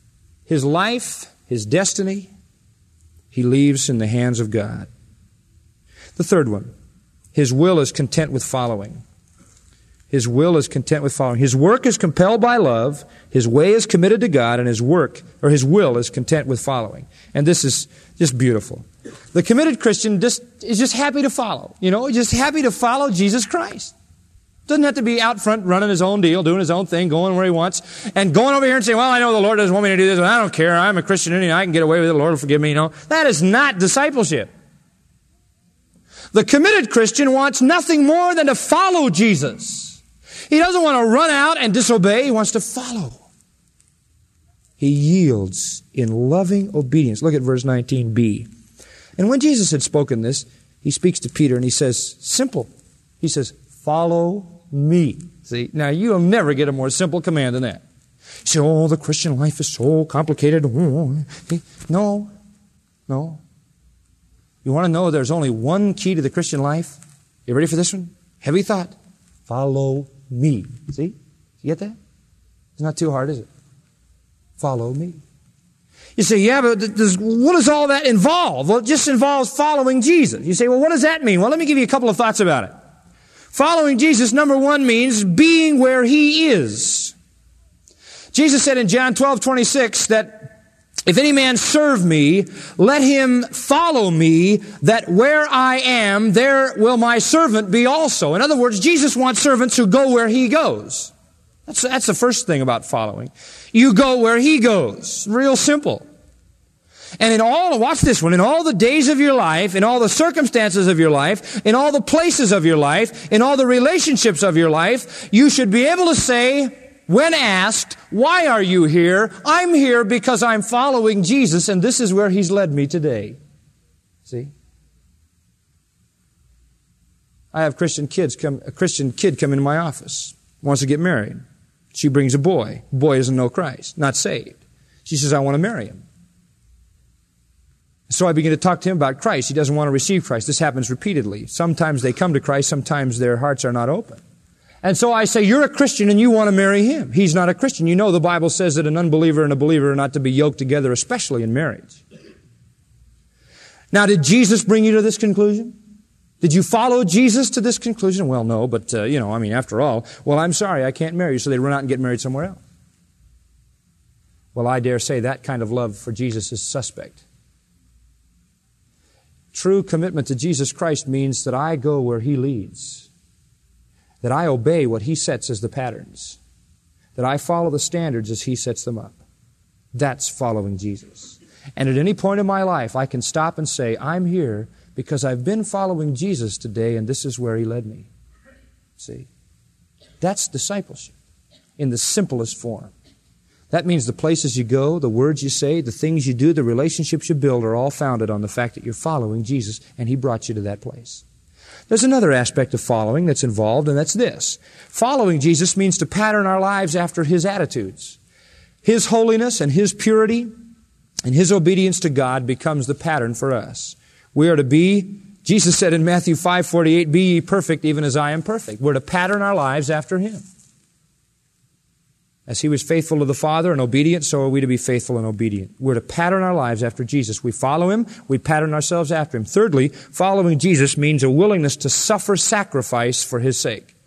life, his destiny, he leaves in the hands of God. The third one, his will is content with following. His will is content with following. His work is compelled by love, his way is committed to God, and his will is content with following. And this is just beautiful. The committed Christian is just happy to follow. Just happy to follow Jesus Christ. Doesn't have to be out front running his own deal, doing his own thing, going where he wants, and going over here and saying, well, I know the Lord doesn't want me to do this, but I don't care. I'm a Christian and I can get away with it. The Lord will forgive me. That is not discipleship. The committed Christian wants nothing more than to follow Jesus. He doesn't want to run out and disobey. He wants to follow. He yields in loving obedience. Look at verse 19b. And when Jesus had spoken this, He speaks to Peter and He says, simple. He says, follow me. See, now you'll never get a more simple command than that. You say, oh, the Christian life is so complicated. No. You want to know there's only one key to the Christian life? You ready for this one? Heavy thought. Follow me. See? You get that? It's not too hard, is it? Follow me. You say, yeah, but what does all that involve? Well, it just involves following Jesus. You say, well, what does that mean? Well, let me give you a couple of thoughts about it. Following Jesus, number one, means being where He is. Jesus said in John 12:26 that if any man serve me, let him follow me, that where I am, there will my servant be also. In other words, Jesus wants servants who go where He goes. That's the first thing about following. You go where He goes. Real simple. And watch this one, in all the days of your life, in all the circumstances of your life, in all the places of your life, in all the relationships of your life, you should be able to say, when asked, why are you here? I'm here because I'm following Jesus, and this is where He's led me today. See? I have a Christian kid come into my office, wants to get married. She brings a boy. The boy doesn't know Christ, not saved. She says, I want to marry him. So I begin to talk to him about Christ. He doesn't want to receive Christ. This happens repeatedly. Sometimes they come to Christ, sometimes their hearts are not open. And so I say, you're a Christian and you want to marry him. He's not a Christian. You know the Bible says that an unbeliever and a believer are not to be yoked together, especially in marriage. Now, did Jesus bring you to this conclusion? Did you follow Jesus to this conclusion? Well, no, but, after all, well, I'm sorry, I can't marry you, so they run out and get married somewhere else. Well, I dare say that kind of love for Jesus is suspect. True commitment to Jesus Christ means that I go where He leads, that I obey what He sets as the patterns, that I follow the standards as He sets them up. That's following Jesus. And at any point in my life, I can stop and say, I'm here because I've been following Jesus today, and this is where He led me. See? That's discipleship in the simplest form. That means the places you go, the words you say, the things you do, the relationships you build are all founded on the fact that you're following Jesus, and He brought you to that place. There's another aspect of following that's involved, and that's this. Following Jesus means to pattern our lives after His attitudes. His holiness and His purity and His obedience to God becomes the pattern for us. We are to be, Jesus said in Matthew 5:48, be ye perfect even as I am perfect. We're to pattern our lives after Him. As He was faithful to the Father and obedient, so are we to be faithful and obedient. We're to pattern our lives after Jesus. We follow Him, we pattern ourselves after Him. Thirdly, following Jesus means a willingness to suffer sacrifice for His sake.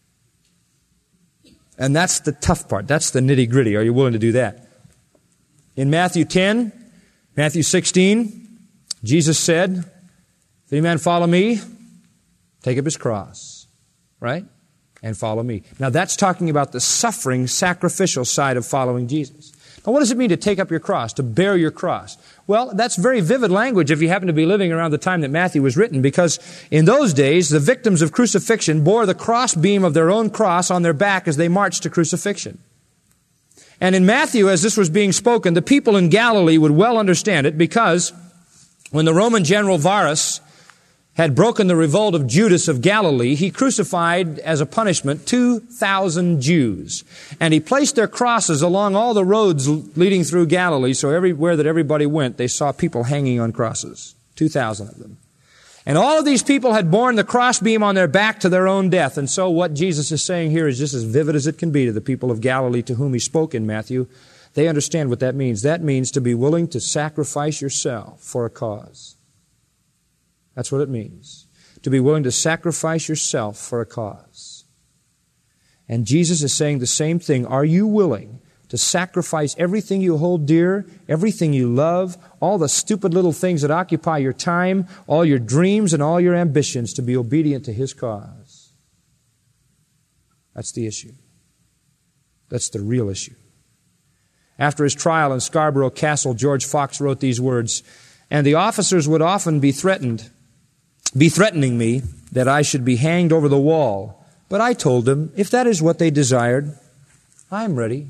And that's the tough part. That's the nitty-gritty. Are you willing to do that? In Matthew 10, Matthew 16, Jesus said, if any man follow me, take up his cross. Right? And follow me. Now that's talking about the suffering, sacrificial side of following Jesus. Now what does it mean to take up your cross, to bear your cross? Well, that's very vivid language if you happen to be living around the time that Matthew was written, because in those days, the victims of crucifixion bore the crossbeam of their own cross on their back as they marched to crucifixion. And in Matthew, as this was being spoken, the people in Galilee would well understand it, because when the Roman general Varus had broken the revolt of Judas of Galilee, he crucified as a punishment 2,000 Jews. And he placed their crosses along all the roads leading through Galilee, so everywhere that everybody went, they saw people hanging on crosses. 2,000 of them. And all of these people had borne the crossbeam on their back to their own death. And so what Jesus is saying here is just as vivid as it can be to the people of Galilee to whom He spoke in Matthew. They understand what that means. That means to be willing to sacrifice yourself for a cause. That's what it means. To be willing to sacrifice yourself for a cause. And Jesus is saying the same thing. Are you willing to sacrifice everything you hold dear, everything you love, all the stupid little things that occupy your time, all your dreams and all your ambitions to be obedient to His cause? That's the issue. That's the real issue. After his trial in Scarborough Castle, George Fox wrote these words, "And the officers would often be threatening me that I should be hanged over the wall. But I told them, if that is what they desired, I'm ready."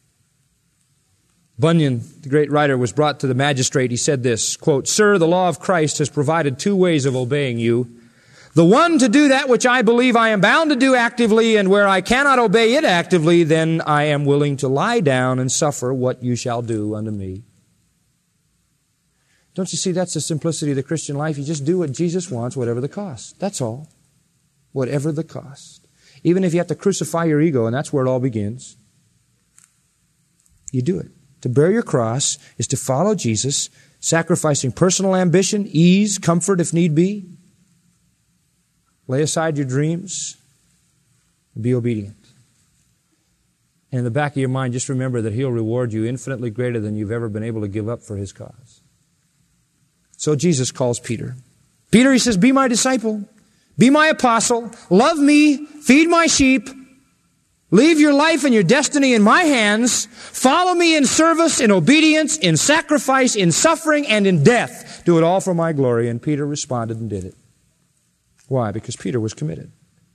Bunyan, the great writer, was brought to the magistrate. He said this, quote, "Sir, the law of Christ has provided two ways of obeying you. The one to do that which I believe I am bound to do actively, and where I cannot obey it actively, then I am willing to lie down and suffer what you shall do unto me." Don't you see that's the simplicity of the Christian life? You just do what Jesus wants, whatever the cost. That's all. Whatever the cost. Even if you have to crucify your ego, and that's where it all begins, you do it. To bear your cross is to follow Jesus, sacrificing personal ambition, ease, comfort if need be. Lay aside your dreams and be obedient. And in the back of your mind, just remember that He'll reward you infinitely greater than you've ever been able to give up for His cause. So Jesus calls Peter. Peter, He says, be my disciple. Be my apostle. Love me. Feed my sheep. Leave your life and your destiny in my hands. Follow me in service, in obedience, in sacrifice, in suffering, and in death. Do it all for my glory. And Peter responded and did it. Why? Because Peter was committed.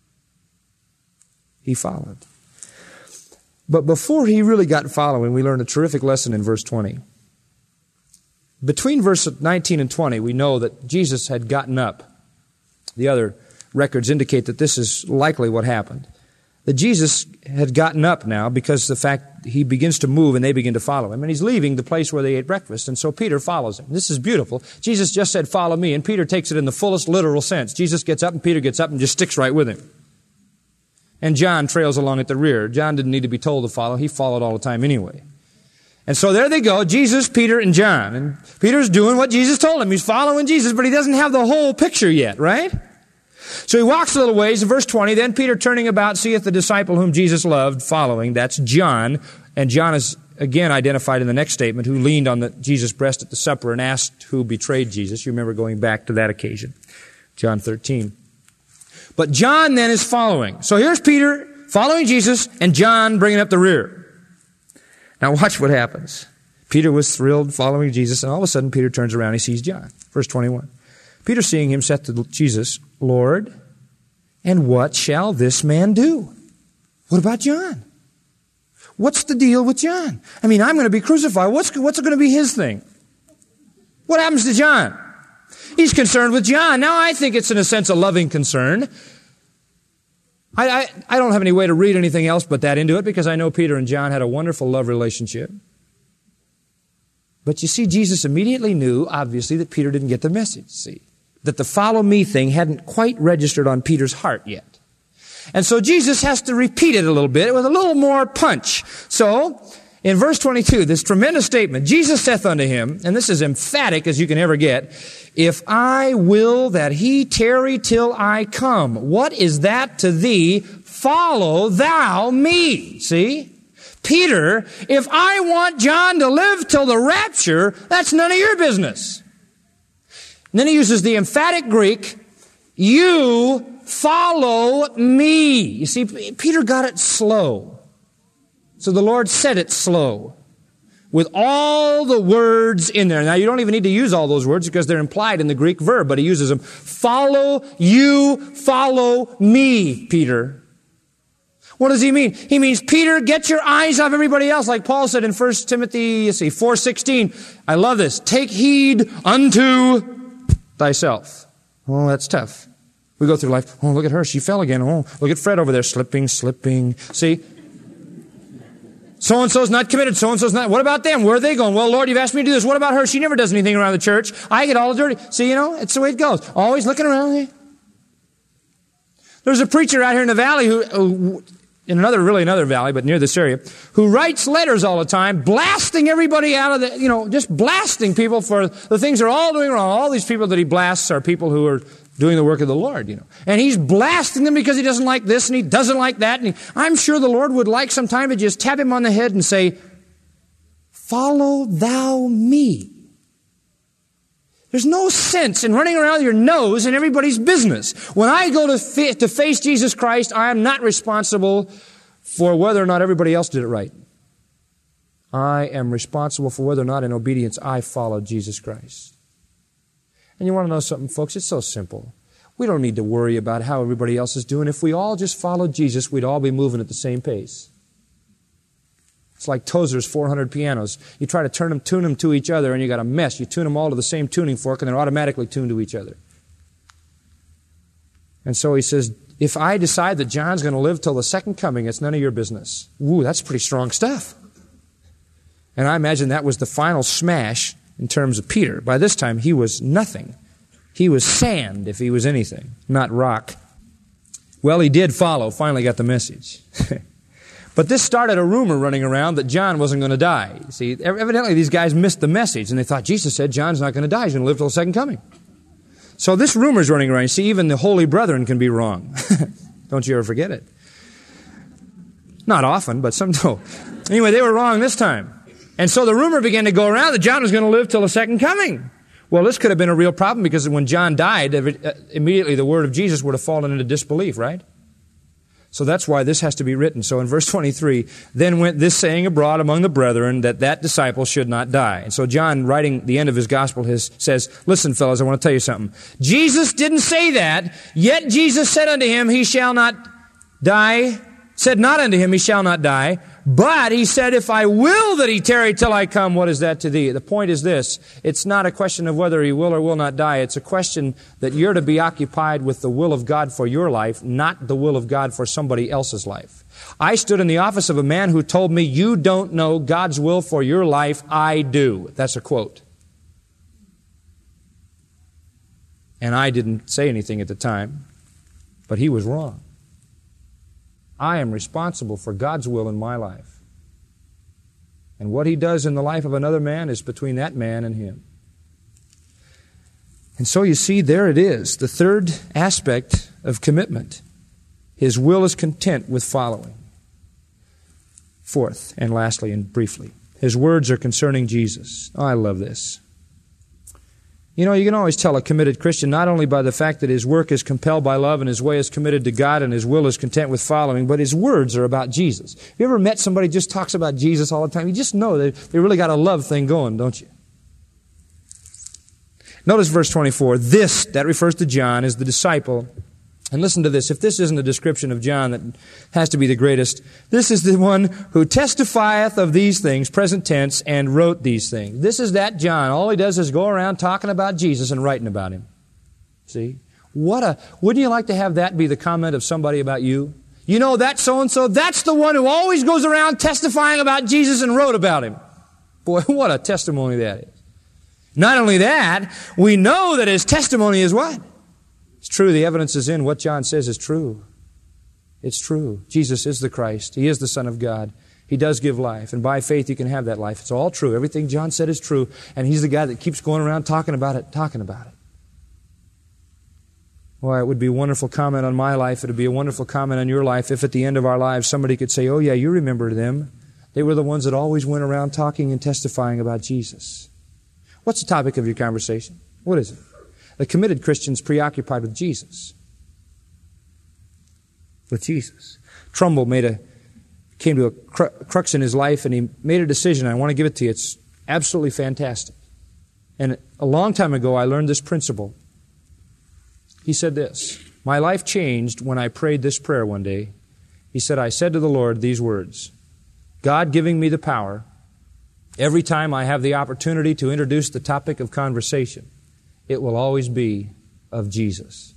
He followed. But before he really got following, we learned a terrific lesson in verse 20. Between verse 19 and 20, we know that Jesus had gotten up. The other records indicate that this is likely what happened. That Jesus had gotten up now because the fact He begins to move and they begin to follow Him. And He's leaving the place where they ate breakfast, and so Peter follows Him. This is beautiful. Jesus just said, follow me, and Peter takes it in the fullest literal sense. Jesus gets up and Peter gets up and just sticks right with Him. And John trails along at the rear. John didn't need to be told to follow. He followed all the time anyway. And so there they go, Jesus, Peter, and John. And Peter's doing what Jesus told him. He's following Jesus, but he doesn't have the whole picture yet, right? So he walks a little ways. In verse 20, then Peter, turning about, seeth the disciple whom Jesus loved, following. That's John. And John is again identified in the next statement, who leaned on Jesus' breast at the supper and asked who betrayed Jesus. You remember going back to that occasion. John 13. But John then is following. So here's Peter following Jesus, and John bringing up the rear. Now watch what happens. Peter was thrilled following Jesus, and all of a sudden Peter turns around and he sees John. Verse 21. Peter, seeing him, said to Jesus, Lord, and what shall this man do? What about John? What's the deal with John? I mean, I'm going to be crucified. What's going to be his thing? What happens to John? He's concerned with John. Now I think it's in a sense a loving concern. I don't have any way to read anything else but that into it, because I know Peter and John had a wonderful love relationship. But you see, Jesus immediately knew, obviously, that Peter didn't get the message, see? That the follow me thing hadn't quite registered on Peter's heart yet. And so Jesus has to repeat it a little bit with a little more punch. So, in verse 22, this tremendous statement, Jesus saith unto him, and this is emphatic as you can ever get, if I will that he tarry till I come, what is that to thee? Follow thou me. See? Peter, if I want John to live till the rapture, that's none of your business. And then he uses the emphatic Greek, you follow me. You see, Peter got it slow. So the Lord said it slow, with all the words in there. Now, you don't even need to use all those words because they're implied in the Greek verb, but he uses them. Follow you, follow me, Peter. What does he mean? He means, Peter, get your eyes off everybody else, like Paul said in 1 Timothy 4:16. I love this. Take heed unto thyself. Oh, that's tough. We go through life. Oh, look at her. She fell again. Oh, look at Fred over there. Slipping. See? So-and-so's not committed. So-and-so's not. What about them? Where are they going? Well, Lord, you've asked me to do this. What about her? She never does anything around the church. I get all dirty. See, it's the way it goes. Always looking around. There's a preacher out here in the valley who in another valley, but near this area, who writes letters all the time, blasting everybody out of the, just blasting people for the things they're all doing wrong. All these people that he blasts are people who are doing the work of the Lord, And he's blasting them because he doesn't like this and he doesn't like that. And I'm sure the Lord would like sometime to just tap him on the head and say, follow thou me. There's no sense in running around with your nose in everybody's business. When I go to face Jesus Christ, I am not responsible for whether or not everybody else did it right. I am responsible for whether or not in obedience I followed Jesus Christ. And you want to know something, folks? It's so simple. We don't need to worry about how everybody else is doing. If we all just followed Jesus, we'd all be moving at the same pace. It's like Tozer's 400 pianos. You try to tune them to each other, and you got a mess. You tune them all to the same tuning fork, and they're automatically tuned to each other. And so he says, if I decide that John's going to live till the second coming, it's none of your business. Ooh, that's pretty strong stuff. And I imagine that was the final smash in terms of Peter. By this time, he was nothing. He was sand, if he was anything, not rock. Well, he did follow, finally got the message. But this started a rumor running around that John wasn't going to die. See, evidently these guys missed the message, and they thought Jesus said John's not going to die. He's going to live till the second coming. So this rumor's running around. You see, even the holy brethren can be wrong. Don't you ever forget it. Not often, but some do. Anyway, they were wrong this time. And so the rumor began to go around that John was going to live till the second coming. Well, this could have been a real problem because when John died, immediately the word of Jesus would have fallen into disbelief, right? So that's why this has to be written. So in verse 23, then went this saying abroad among the brethren that disciple should not die. And so John, writing the end of his gospel, says, listen, fellas, I want to tell you something. Jesus didn't say that, yet Jesus said unto him, he shall not die. Said not unto him, he shall not die. But he said, if I will that he tarry till I come, what is that to thee? The point is this. It's not a question of whether he will or will not die. It's a question that you're to be occupied with the will of God for your life, not the will of God for somebody else's life. I stood in the office of a man who told me, you don't know God's will for your life, I do. That's a quote. And I didn't say anything at the time, but he was wrong. I am responsible for God's will in my life. And what he does in the life of another man is between that man and him. And so you see, there it is, the third aspect of commitment. His will is content with following. Fourth, and lastly and briefly, his words are concerning Jesus. Oh, I love this. You know, you can always tell a committed Christian not only by the fact that his work is compelled by love and his way is committed to God and his will is content with following, but his words are about Jesus. Have you ever met somebody who just talks about Jesus all the time? You just know they really got a love thing going, don't you? Notice verse 24. This, that refers to John, is the disciple. And listen to this. If this isn't a description of John that has to be the greatest, this is the one who testifieth of these things, present tense, and wrote these things. This is that John. All he does is go around talking about Jesus and writing about him. See? Wouldn't you like to have that be the comment of somebody about you? You know that so-and-so, that's the one who always goes around testifying about Jesus and wrote about him. Boy, what a testimony that is. Not only that, we know that his testimony is what? It's true. The evidence is in what John says is true. It's true. Jesus is the Christ. He is the Son of God. He does give life. And by faith you can have that life. It's all true. Everything John said is true. And he's the guy that keeps going around talking about it. Why, it would be a wonderful comment on my life. It would be a wonderful comment on your life if at the end of our lives somebody could say, oh yeah, you remember them. They were the ones that always went around talking and testifying about Jesus. What's the topic of your conversation? What is it? The committed Christian's preoccupied with Jesus. With Jesus. Trumbull came to a crux in his life, and he made a decision. I want to give it to you. It's absolutely fantastic. And a long time ago, I learned this principle. He said this, my life changed when I prayed this prayer one day. He said, I said to the Lord these words, God giving me the power, every time I have the opportunity to introduce the topic of conversation, it will always be of Jesus.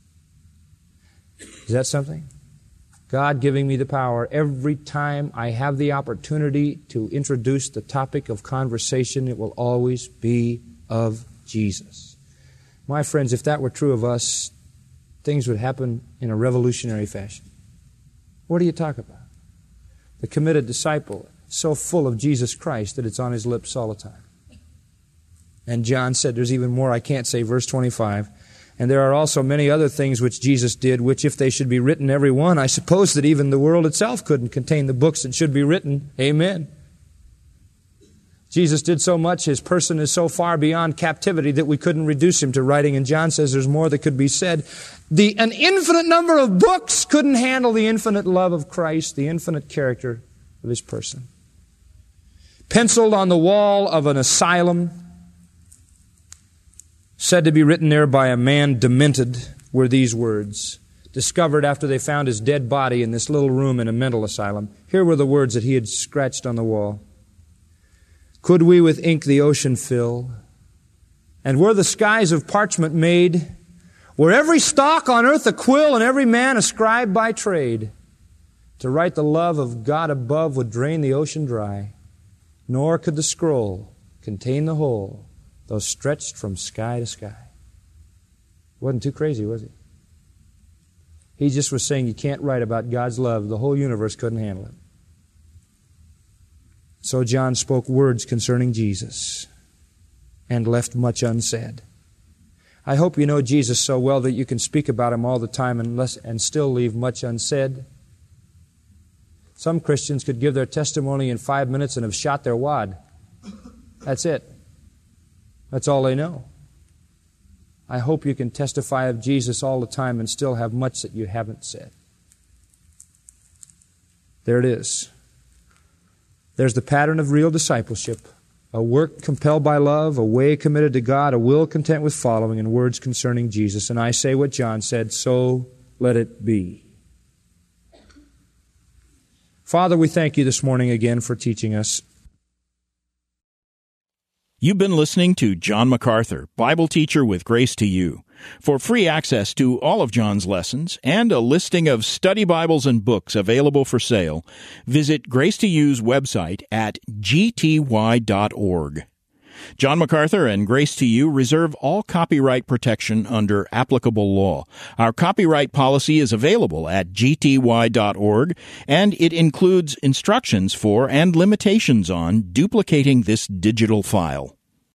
Is that something? God giving me the power every time I have the opportunity to introduce the topic of conversation, it will always be of Jesus. My friends, if that were true of us, things would happen in a revolutionary fashion. What do you talk about? The committed disciple, so full of Jesus Christ that it's on his lips all the time. And John said, there's even more I can't say, verse 25. And there are also many other things which Jesus did, which if they should be written every one, I suppose that even the world itself couldn't contain the books that should be written. Amen. Jesus did so much, his person is so far beyond captivity that we couldn't reduce him to writing. And John says there's more that could be said. An infinite number of books couldn't handle the infinite love of Christ, the infinite character of his person. Penciled on the wall of an asylum, said to be written there by a man demented, were these words, discovered after they found his dead body in this little room in a mental asylum. Here were the words that he had scratched on the wall. Could we with ink the ocean fill, and were the skies of parchment made, were every stalk on earth a quill and every man a scribe by trade, to write the love of God above would drain the ocean dry, nor could the scroll contain the whole, though stretched from sky to sky. Wasn't too crazy, was it? He just was saying you can't write about God's love. The whole universe couldn't handle it. So John spoke words concerning Jesus and left much unsaid. I hope you know Jesus so well that you can speak about him all the time and still leave much unsaid. Some Christians could give their testimony in 5 minutes and have shot their wad. That's it. That's all they know. I hope you can testify of Jesus all the time and still have much that you haven't said. There it is. There's the pattern of real discipleship. A work compelled by love, a way committed to God, a will content with following, and words concerning Jesus. And I say what John said, so let it be. Father, we thank you this morning again for teaching us. You've been listening to John MacArthur, Bible teacher with Grace to You. For free access to all of John's lessons and a listing of study Bibles and books available for sale, visit Grace to You's website at gty.org. John MacArthur and Grace to You reserve all copyright protection under applicable law. Our copyright policy is available at gty.org, and it includes instructions for and limitations on duplicating this digital file.